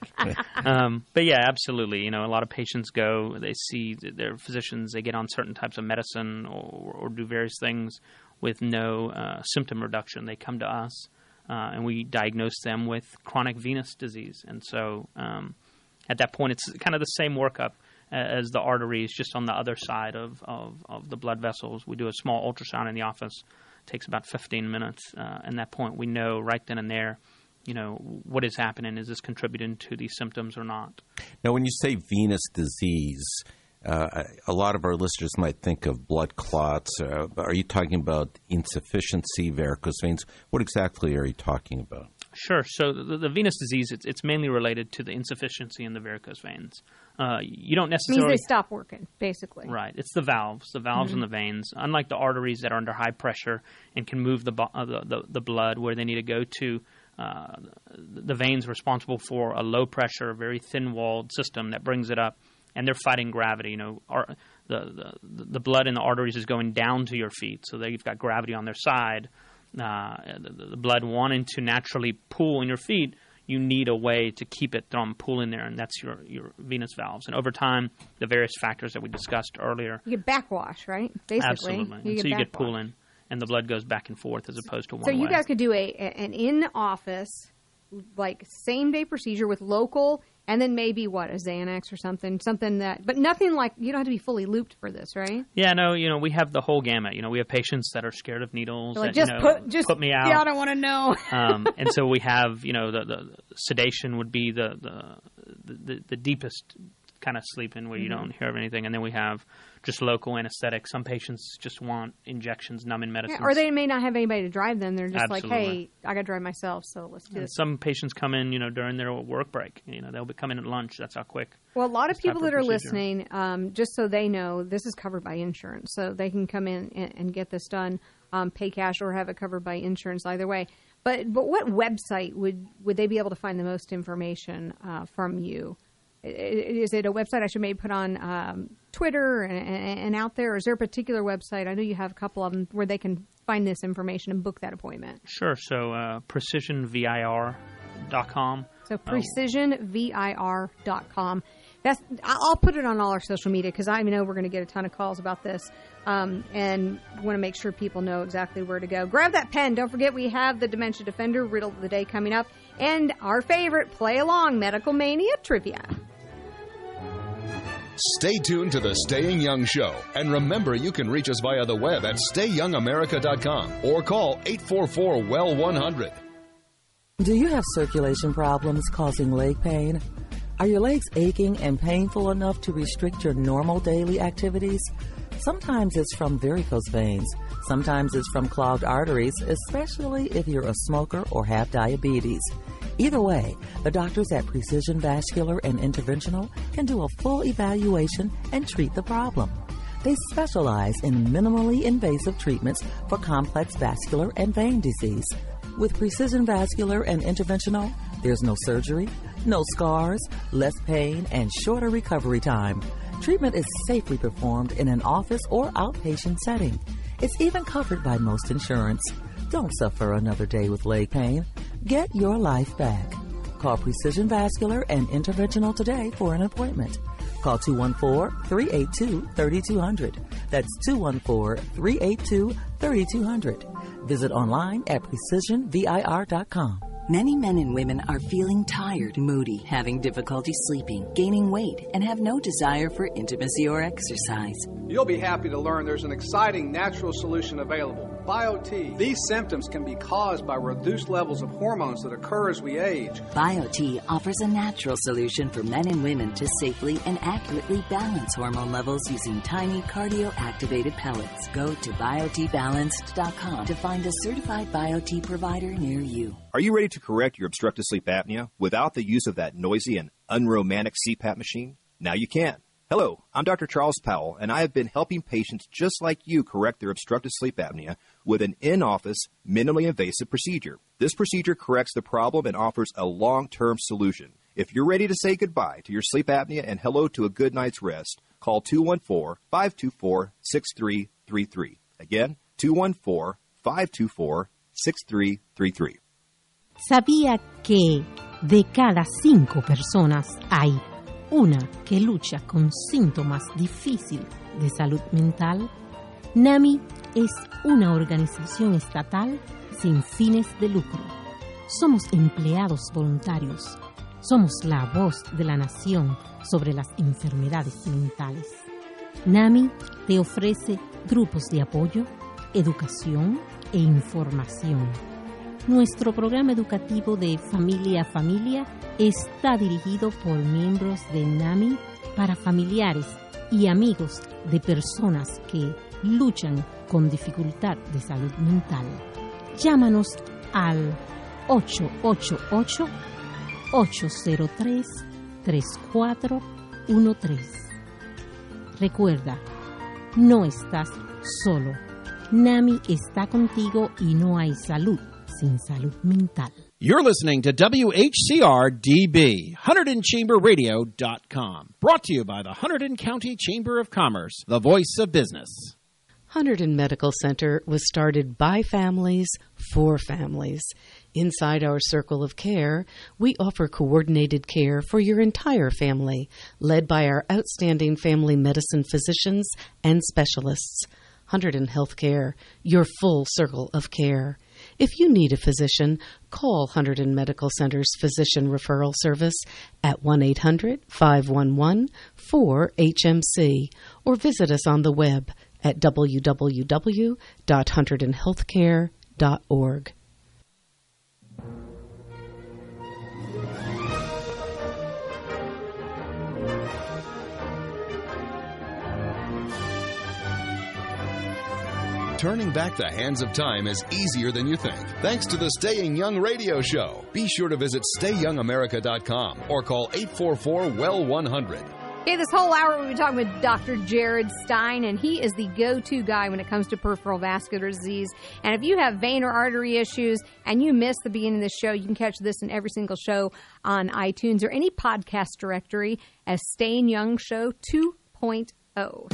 um, but yeah, absolutely. You know, a lot of patients go, they see their physicians, they get on certain types of medicine or, or do various things with no uh, symptom reduction. They come to us, uh, and we diagnose them with chronic venous disease. And so um, at that point, it's kind of the same workup as the arteries, just on the other side of, of, of the blood vessels. We do a small ultrasound in the office. It takes about fifteen minutes. Uh, and at that point, we know right then and there, you know, what is happening. Is this contributing to these symptoms or not? Now, when you say venous disease, uh, a lot of our listeners might think of blood clots. Uh, are you talking about insufficiency, varicose veins? What exactly are you talking about? Sure. So the, the venous disease, it's, it's mainly related to the insufficiency in the varicose veins. Uh, you don't necessarily... means they stop working, basically. Right. It's the valves, the valves Mm-hmm. in the veins. Unlike the arteries that are under high pressure and can move the uh, the, the, the blood where they need to go to, uh, the veins responsible for a low pressure, very thin-walled system that brings it up, and they're fighting gravity. You know, our, the, the the blood in the arteries is going down to your feet, so they've got gravity on their side. Uh, the, the blood wanting to naturally pool in your feet, you need a way to keep it from pooling there, and that's your, your venous valves. And over time, the various factors that we discussed earlier. You get backwash, right? Basically. Absolutely. You and get so you get backwash. pooling, and the blood goes back and forth as opposed to one So you way. guys could do a an in-office, like, same-day procedure with local, and then maybe, what, a Xanax or something, something that, but nothing like, you don't have to be fully looped for this, right? Yeah, no, you know, we have the whole gamut. You know, we have patients that are scared of needles. They're like, that, just you know, put, just put me out. Yeah, I don't want to know. um, and so we have, you know, the, the sedation would be the the, the, the deepest kind of sleeping where you Mhm. don't hear of anything. And then we have just local anesthetic. Some patients just want injections, numbing medicines. Yeah, or they may not have anybody to drive them. They're just like, Absolutely. hey, I got to drive myself, so let's do And this. some patients come in, you know, during their work break. You know, they'll be coming at lunch. That's how quick. Well, a lot of this type people that are procedure. listening, um, just so they know, this is covered by insurance. So they can come in and, and get this done, um, pay cash or have it covered by insurance, either way. But but what website would, would they be able to find the most information uh, from you? I- Is it a website I should maybe put on um, Twitter and, and, and out there? Or is there a particular website? I know you have a couple of them where they can find this information and book that appointment. Sure. So uh, precision V I R dot com. So precision V I R dot com. That's, I'll put it on all our social media because I know we're going to get a ton of calls about this, um, and want to make sure people know exactly where to go. Grab that pen. Don't forget we have the Dementia Defender Riddle of the Day coming up, and our favorite Play Along Medical Mania Trivia. Stay tuned to the Staying Young Show. And remember, you can reach us via the web at stay young america dot com or call eight four four, W E L one hundred. Do you have circulation problems causing leg pain? Are your legs aching and painful enough to restrict your normal daily activities? Sometimes it's from varicose veins. Sometimes it's from clogged arteries, especially if you're a smoker or have diabetes. Either way, the doctors at Precision Vascular and Interventional can do a full evaluation and treat the problem. They specialize in minimally invasive treatments for complex vascular and vein disease. With Precision Vascular and Interventional, there's no surgery, no scars, less pain, and shorter recovery time. Treatment is safely performed in an office or outpatient setting. It's even covered by most insurance. Don't suffer another day with leg pain. Get your life back. Call Precision Vascular and Interventional today for an appointment. Call two one four, three eight two, three two zero zero. That's two one four, three eight two, three two zero zero. Visit online at precision V I R dot com. Many men and women are feeling tired, moody, having difficulty sleeping, gaining weight, and have no desire for intimacy or exercise. You'll be happy to learn there's an exciting natural solution available, BioT. These symptoms can be caused by reduced levels of hormones that occur as we age. BioT offers a natural solution for men and women to safely and accurately balance hormone levels using tiny cardio-activated pellets. Go to biot balanced dot com to find a certified BioT provider near you. Are you ready to correct your obstructive sleep apnea without the use of that noisy and unromantic C PAP machine? Now you can. Hello, I'm Doctor Charles Powell, and I have been helping patients just like you correct their obstructive sleep apnea with an in-office, minimally invasive procedure. This procedure corrects the problem and offers a long-term solution. If you're ready to say goodbye to your sleep apnea and hello to a good night's rest, call two one four, five two four, six three three three. Again, two one four, five two four, six three three three. ¿Sabía que de cada cinco personas hay una que lucha con síntomas difíciles de salud mental? NAMI es una organización estatal sin fines de lucro. Somos empleados voluntarios. Somos la voz de la nación sobre las enfermedades mentales. NAMI te ofrece grupos de apoyo, educación e información. Nuestro programa educativo de Familia a Familia está dirigido por miembros de NAMI para familiares y amigos de personas que luchan con dificultad de salud mental. Llámanos al ocho ocho ocho, ocho cero tres, tres cuatro uno tres. Recuerda, no estás solo. NAMI está contigo y no hay salud sin salud mental. You're listening to W H C R D B, Hunterdon Chamber Radio dot com. Brought to you by the Hunterdon County Chamber of Commerce, the voice of business. Hunterdon Medical Center was started by families for families. Inside our circle of care, we offer coordinated care for your entire family, led by our outstanding family medicine physicians and specialists. Hunterdon Healthcare, your full circle of care. If you need a physician, call Hunterdon Medical Center's Physician Referral Service at one eight hundred, five one one, four H M C or visit us on the web at w w w dot hunterdon healthcare dot org. Turning back the hands of time is easier than you think, thanks to the Staying Young radio show. Be sure to visit stay young america dot com or call eight four four, well one hundred. Okay, this whole hour we've been talking with Doctor Jared Stein, and he is the go-to guy when it comes to peripheral vascular disease. And if you have vein or artery issues and you missed the beginning of the show, you can catch this in every single show on iTunes or any podcast directory as Staying Young Show two point oh.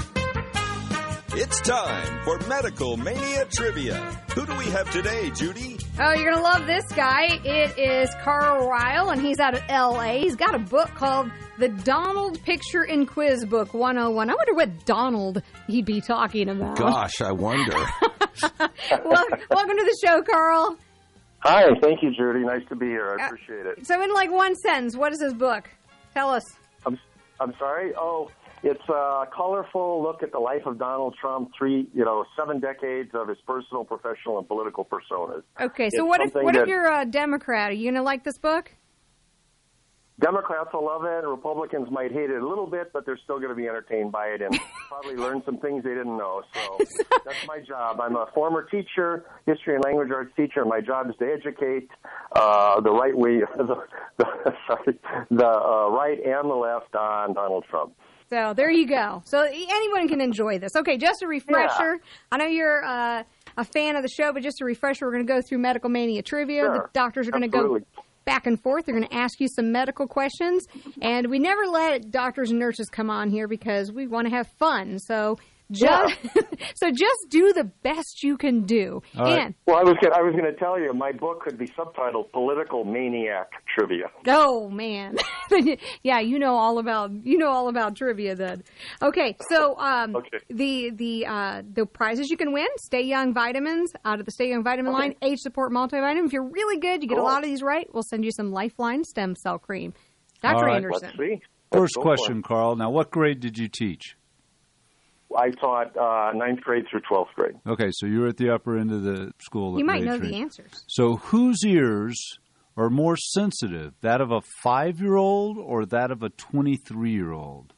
It's time for Medical Mania Trivia. Who do we have today, Judy? Oh, you're going to love this guy. It is Carl Ryle, and he's out of L A. He's got a book called The Donald Picture and Quiz Book one oh one. I wonder what Donald he'd be talking about. Gosh, I wonder. well, welcome to the show, Carl. Hi, thank you, Judy. Nice to be here. I appreciate it. So in like one sentence, what is this book? Tell us. I'm, I'm sorry? Oh, it's a colorful look at the life of Donald Trump, three, you know, seven decades of his personal, professional, and political personas. Okay, so it's what if what that, if you're a Democrat? Are you going to like this book? Democrats will love it. Republicans might hate it a little bit, but they're still going to be entertained by it and probably learn some things they didn't know. So that's my job. I'm a former teacher, history and language arts teacher, and my job is to educate uh, the right way, the, the, sorry, the uh, right and the left on Donald Trump. So there you go. So anyone can enjoy this. Okay, just a refresher. Yeah. I know you're uh, a fan of the show, but just a refresher, we're going to go through Medical Mania Trivia. Sure. The doctors are going to go back and forth. They're going to ask you some medical questions. And we never let doctors and nurses come on here because we want to have fun. So just, yeah. so just do the best you can do. All and right. Well, I was gonna, I was going to tell you, my book could be subtitled Political Maniac Trivia. Oh, man. yeah, you know all about you know all about trivia then. Okay, so um, okay. the the uh, the prizes you can win: Stay Young vitamins out of the Stay Young vitamin okay. line, Age Support multivitamin. If you're really good, you get cool. a lot of these right. We'll send you some Lifeline stem cell cream. Doctor right. Anderson. Let's see. First question, Carl. Now, what grade did you teach? I taught uh, ninth grade through twelfth grade. Okay, so you were at the upper end of the school. You might know trade. the answers. So whose ears are more sensitive, that of a five-year-old or that of a twenty-three-year-old?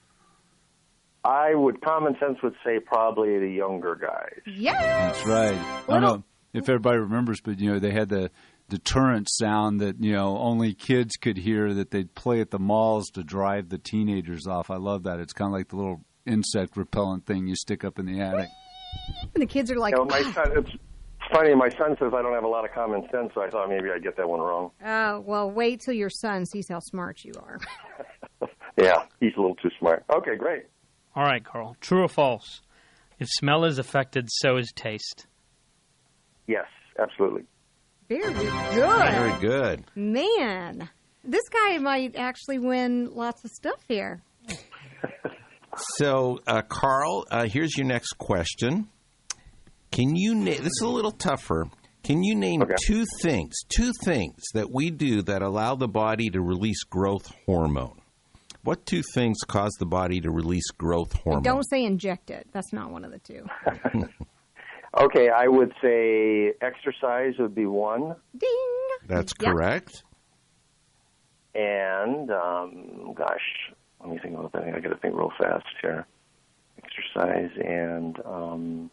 I would, common sense would say probably the younger guys. Yes! That's right. Little. I don't know if everybody remembers, but, you know, they had the deterrent sound that, you know, only kids could hear that they'd play at the malls to drive the teenagers off. I love that. It's kind of like the little insect repellent thing you stick up in the attic. And the kids are like, you know, my oh. son, it's funny. My son says I don't have a lot of common sense, so I thought maybe I'd get that one wrong. Uh, well, wait till your son sees how smart you are. Yeah, he's a little too smart. Okay, great. All right, Carl. True or false? If smell is affected, so is taste. Yes, absolutely. Very good. Very good. Man, this guy might actually win lots of stuff here. So, uh, Carl, uh, here's your next question. Can you name, this is a little tougher. Can you name okay. two things, two things that we do that allow the body to release growth hormone? What two things cause the body to release growth hormone? And don't say inject it. That's not one of the two. Okay, I would say exercise would be one. Ding! That's yep. correct. And, um, gosh, let me think about that. I got to think real fast here. Exercise and, um,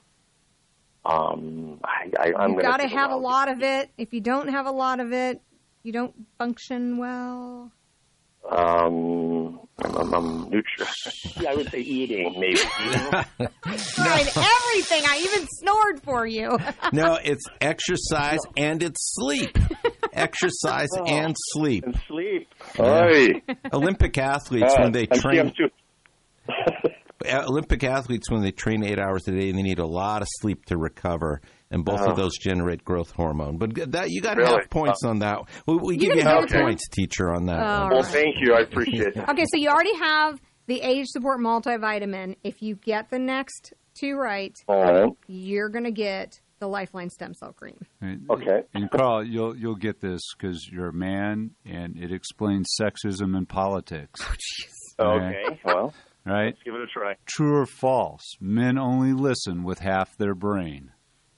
um, I, I, I'm You've got to have a a lot of it. If you don't have a lot of it, you don't function well. Um, I'm, I'm, I'm neutral. Yeah, I would say eating, maybe. Tried everything. I even snored for you. No, it's exercise and it's sleep. Exercise oh, and sleep. And sleep. Yeah. Olympic athletes, uh, when they train... Olympic athletes, when they train eight hours a day, they need a lot of sleep to recover, and both uh-huh. of those generate growth hormone. But that you got really? half points uh, on that. We, we give you half points, teacher, on that. Oh, one. Well, thank you. I appreciate it. Okay, so you already have the Age Support multivitamin. If you get the next two right, uh-huh. you're going to get the Lifeline Stem Cell Cream. Right. Okay. And Carl, you'll you'll get this because you're a man, and it explains sexism in politics. Oh, jeez. Okay. okay. Well. Right? Let's give it a try. True or false? Men only listen with half their brain.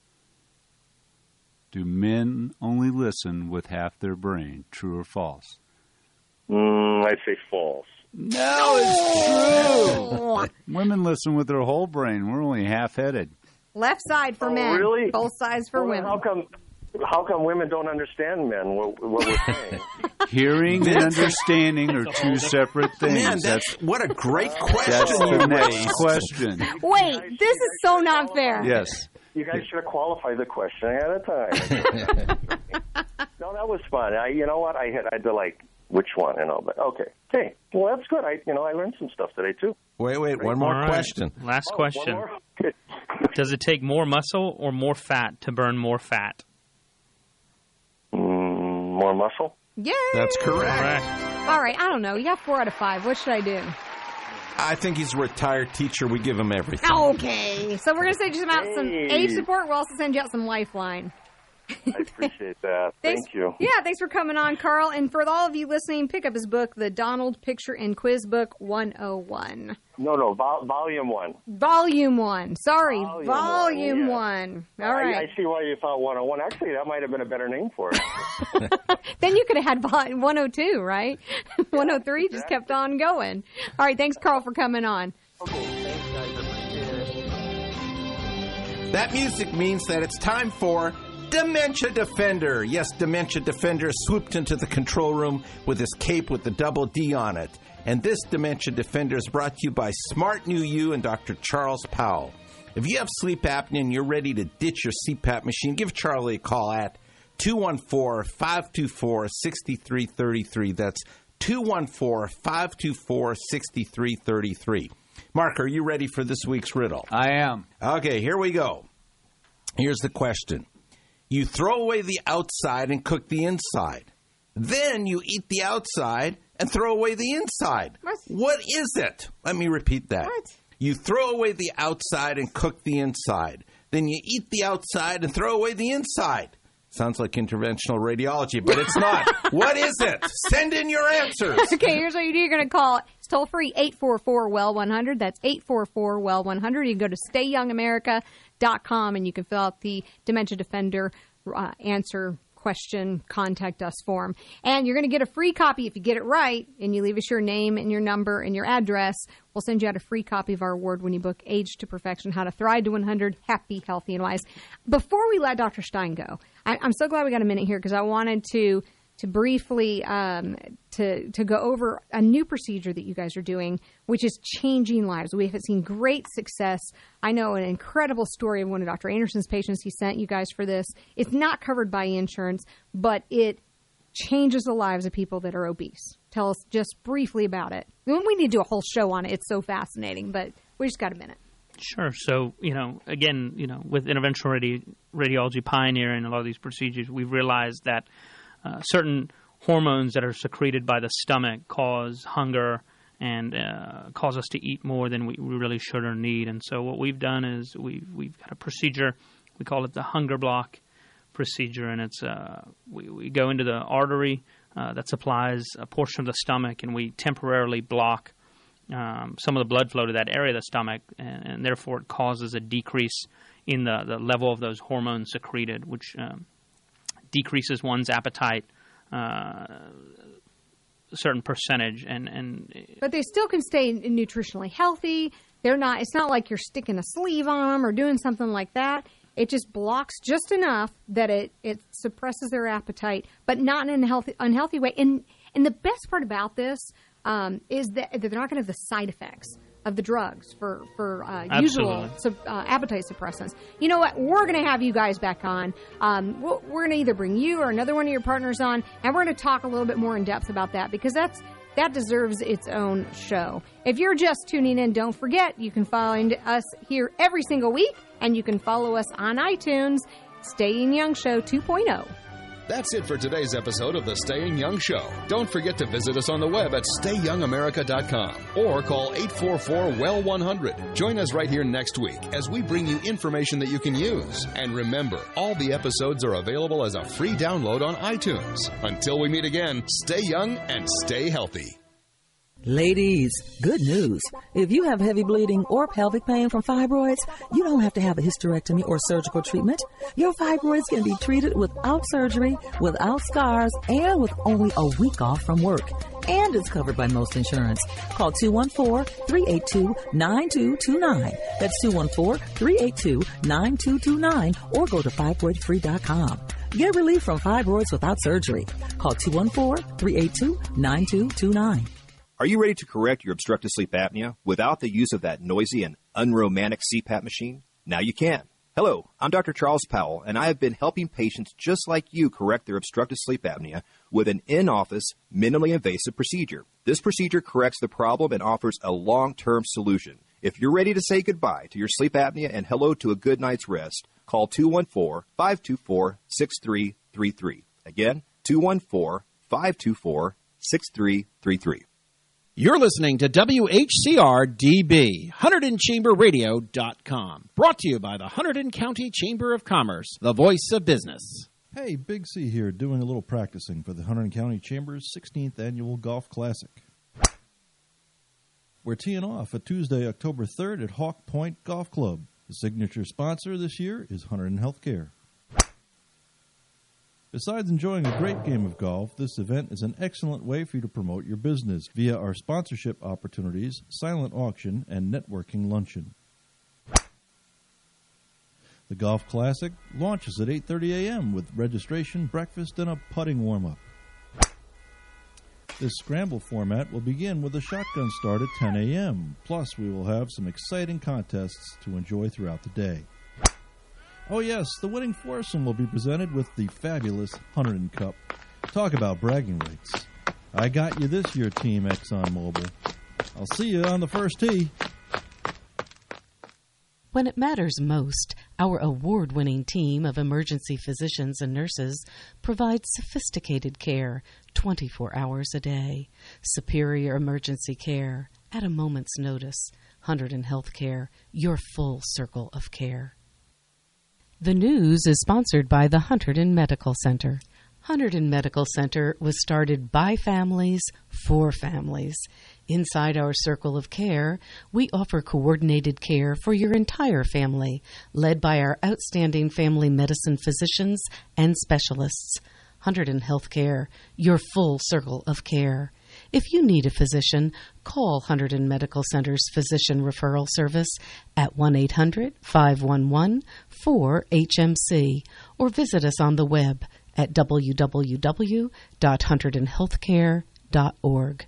Do men only listen with half their brain? True or false? Mm, I'd say false. No, it's true. Women listen with their whole brain. We're only half-headed. Left side for oh, men. Really? Both sides for well, women. How come? How come women don't understand men? What, what we're saying? Hearing and understanding are two separate things. Man, that's, that's what a great question. That's you the next raised. question. Wait, this is so not fair. Yes. You guys should have qualified the question ahead of time. No, that was fun. I, you know what? I had, I had to like which one, you know. But okay, okay. Well, that's good. I, you know, I learned some stuff today too. Wait, wait. One more right. question. Last oh, question. More? Does it take more muscle or more fat to burn more fat? Mm, more muscle? Yay! That's correct. correct. All right, I don't know. You got four out of five. What should I do? I think he's a retired teacher. We give him everything. Okay. So we're going to send you out some Hey. age support. We'll also send you out some Lifeline. I appreciate that. Thanks, Thank you. Yeah, thanks for coming on, Carl. And for all of you listening, pick up his book, The Donald Picture and Quiz Book one oh one. No, no, vol- volume one. Volume one. Sorry, Volume, volume one. Yeah. one. All right. I, I see why you thought one oh one. Actually, that might have been a better name for it. Then you could have had vol- one oh two, right? one oh three just kept on going. All right, thanks, Carl, for coming on. Okay, thanks, guys. I appreciate it. That music means that it's time for Dementia Defender. Yes, Dementia Defender swooped into the control room with his cape with the double D on it. And this Dementia Defender is brought to you by Smart New You and Doctor Charles Powell. If you have sleep apnea and you're ready to ditch your C PAP machine, give Charlie a call at two one four, five two four, six three three three. That's two one four, five two four, six three three three. Mark, are you ready for this week's riddle? I am. Okay, here we go. Here's the question. You throw away the outside and cook the inside. Then you eat the outside and throw away the inside. What? What is it? Let me repeat that. What? You throw away the outside and cook the inside. Then you eat the outside and throw away the inside. Sounds like interventional radiology, but it's not. What is it? Send in your answers. Okay, here's what you do. You're going to call it. It's toll free, eight four four, W E L one hundred. That's eight four four, W E L one hundred. You can go to stay young america dot com and you can fill out the Dementia Defender uh, answer question, contact us form. And you're going to get a free copy if you get it right and you leave us your name and your number and your address. We'll send you out a free copy of our award-winning book, Age to Perfection, How to Thrive to one hundred, Happy, Healthy, and Wise. Before we let Doctor Stein go, I, I'm so glad we got a minute here because I wanted to to briefly um, to to go over a new procedure that you guys are doing, which is changing lives. We have seen great success. I know an incredible story of one of Doctor Anderson's patients. He sent you guys for this. It's not covered by insurance, but it changes the lives of people that are obese. Tell us just briefly about it. We need to do a whole show on it. It's so fascinating, but we just got a minute. Sure. So, you know, again, you know, with interventional radi- radiology pioneering a lot of these procedures, we've realized that uh, certain hormones that are secreted by the stomach cause hunger and uh, cause us to eat more than we, we really should or need. And so what we've done is we've, we've got a procedure. We call it the hunger block procedure, and it's uh, we, we go into the artery uh, that supplies a portion of the stomach, and we temporarily block Um, some of the blood flow to that area of the stomach, and, and therefore it causes a decrease in the, the level of those hormones secreted, which um, decreases one's appetite uh, a certain percentage. And, and but they still can stay nutritionally healthy. They're not. It's not like you're sticking a sleeve on them or doing something like that. It just blocks just enough that it, it suppresses their appetite, but not in an unhealthy, unhealthy way. And and the best part about this Um, is that they're not going to have the side effects of the drugs for, for uh, usual sub, uh, appetite suppressants. You know what? We're going to have you guys back on. Um, we're we're going to either bring you or another one of your partners on, and we're going to talk a little bit more in depth about that, because that's that deserves its own show. If you're just tuning in, don't forget, you can find us here every single week, and you can follow us on iTunes, Staying Young Show two point oh. That's it for today's episode of the Staying Young Show. Don't forget to visit us on the web at stay young america dot com or call eight four four, W E L one hundred. Join us right here next week as we bring you information that you can use. And remember, all the episodes are available as a free download on iTunes. Until we meet again, stay young and stay healthy. Ladies, good news. If you have heavy bleeding or pelvic pain from fibroids, you don't have to have a hysterectomy or surgical treatment. Your fibroids can be treated without surgery, without scars, and with only a week off from work. And it's covered by most insurance. Call two one four, three eight two, nine two two nine. That's two one four, three eight two, nine two two nine, or go to fibroid free dot com. Get relief from fibroids without surgery. Call two one four, three eight two, nine two two nine. Are you ready to correct your obstructive sleep apnea without the use of that noisy and unromantic C PAP machine? Now you can. Hello, I'm Doctor Charles Powell, and I have been helping patients just like you correct their obstructive sleep apnea with an in-office, minimally invasive procedure. This procedure corrects the problem and offers a long-term solution. If you're ready to say goodbye to your sleep apnea and hello to a good night's rest, call two one four, five two four, six three three three. Again, two one four, five two four, six three three three. You're listening to W H C R D B, Hunterdon Chamber Radio dot com. Brought to you by the Hunterdon County Chamber of Commerce, the voice of business. Hey, Big C here, doing a little practicing for the Hunterdon County Chamber's sixteenth Annual Golf Classic. We're teeing off a Tuesday, October third at Hawk Point Golf Club. The signature sponsor this year is Hunterdon Healthcare. Besides enjoying a great game of golf, this event is an excellent way for you to promote your business via our sponsorship opportunities, silent auction, and networking luncheon. The Golf Classic launches at eight thirty a.m. with registration, breakfast, and a putting warm-up. This scramble format will begin with a shotgun start at ten a.m. Plus, we will have some exciting contests to enjoy throughout the day. Oh yes, the winning foursome will be presented with the fabulous Hunterdon Cup. Talk about bragging rights. I got you this year, Team ExxonMobil. I'll see you on the first tee. When it matters most, our award-winning team of emergency physicians and nurses provides sophisticated care twenty-four hours a day. Superior emergency care at a moment's notice. Hunterdon Healthcare, your full circle of care. The news is sponsored by the Hunterdon Medical Center. Hunterdon Medical Center was started by families for families. Inside our circle of care, we offer coordinated care for your entire family, led by our outstanding family medicine physicians and specialists. Hunterdon Healthcare, your full circle of care. If you need a physician, call Hunterdon Medical Center's Physician Referral Service at one eight hundred, five one one, four H M C or visit us on the web at w w w dot hunterdon healthcare dot org.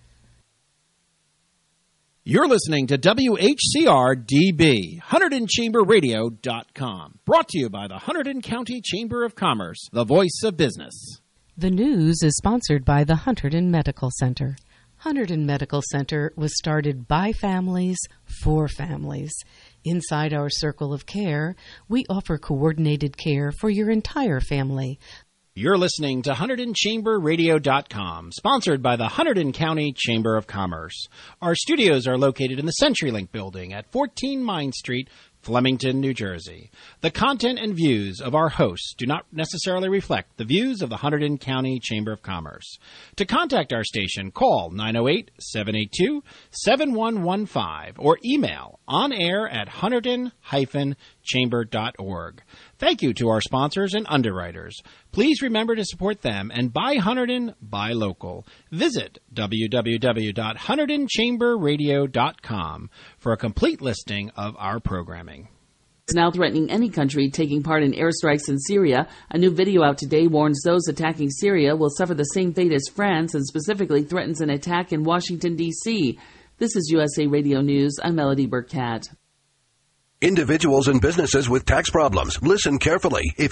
You're listening to W H C R D B, Hunterdon Chamber Radio dot com. Brought to you by the Hunterdon County Chamber of Commerce, the voice of business. The news is sponsored by the Hunterdon Medical Center. Hunterdon Medical Center was started by families for families. Inside our circle of care, we offer coordinated care for your entire family. You're listening to Hunterdon Chamber Radio dot com, sponsored by the Hunterdon County Chamber of Commerce. Our studios are located in the CenturyLink building at fourteen Mine Street, Flemington, New Jersey. The content and views of our hosts do not necessarily reflect the views of the Hunterdon County Chamber of Commerce. To contact our station, call nine oh eight, seven eight two, seven one one five or email onair at hunterdon dash chamber dot org. Thank you to our sponsors and underwriters. Please remember to support them and buy Hunterdon, buy local. Visit w w w dot hunterdon chamber radio dot com for a complete listing of our programming. Is now threatening any country taking part in airstrikes in Syria. A new video out today warns those attacking Syria will suffer the same fate as France and specifically threatens an attack in Washington, D C This is U S A Radio News. I'm Melody Burkett. Individuals and businesses with tax problems, listen carefully. If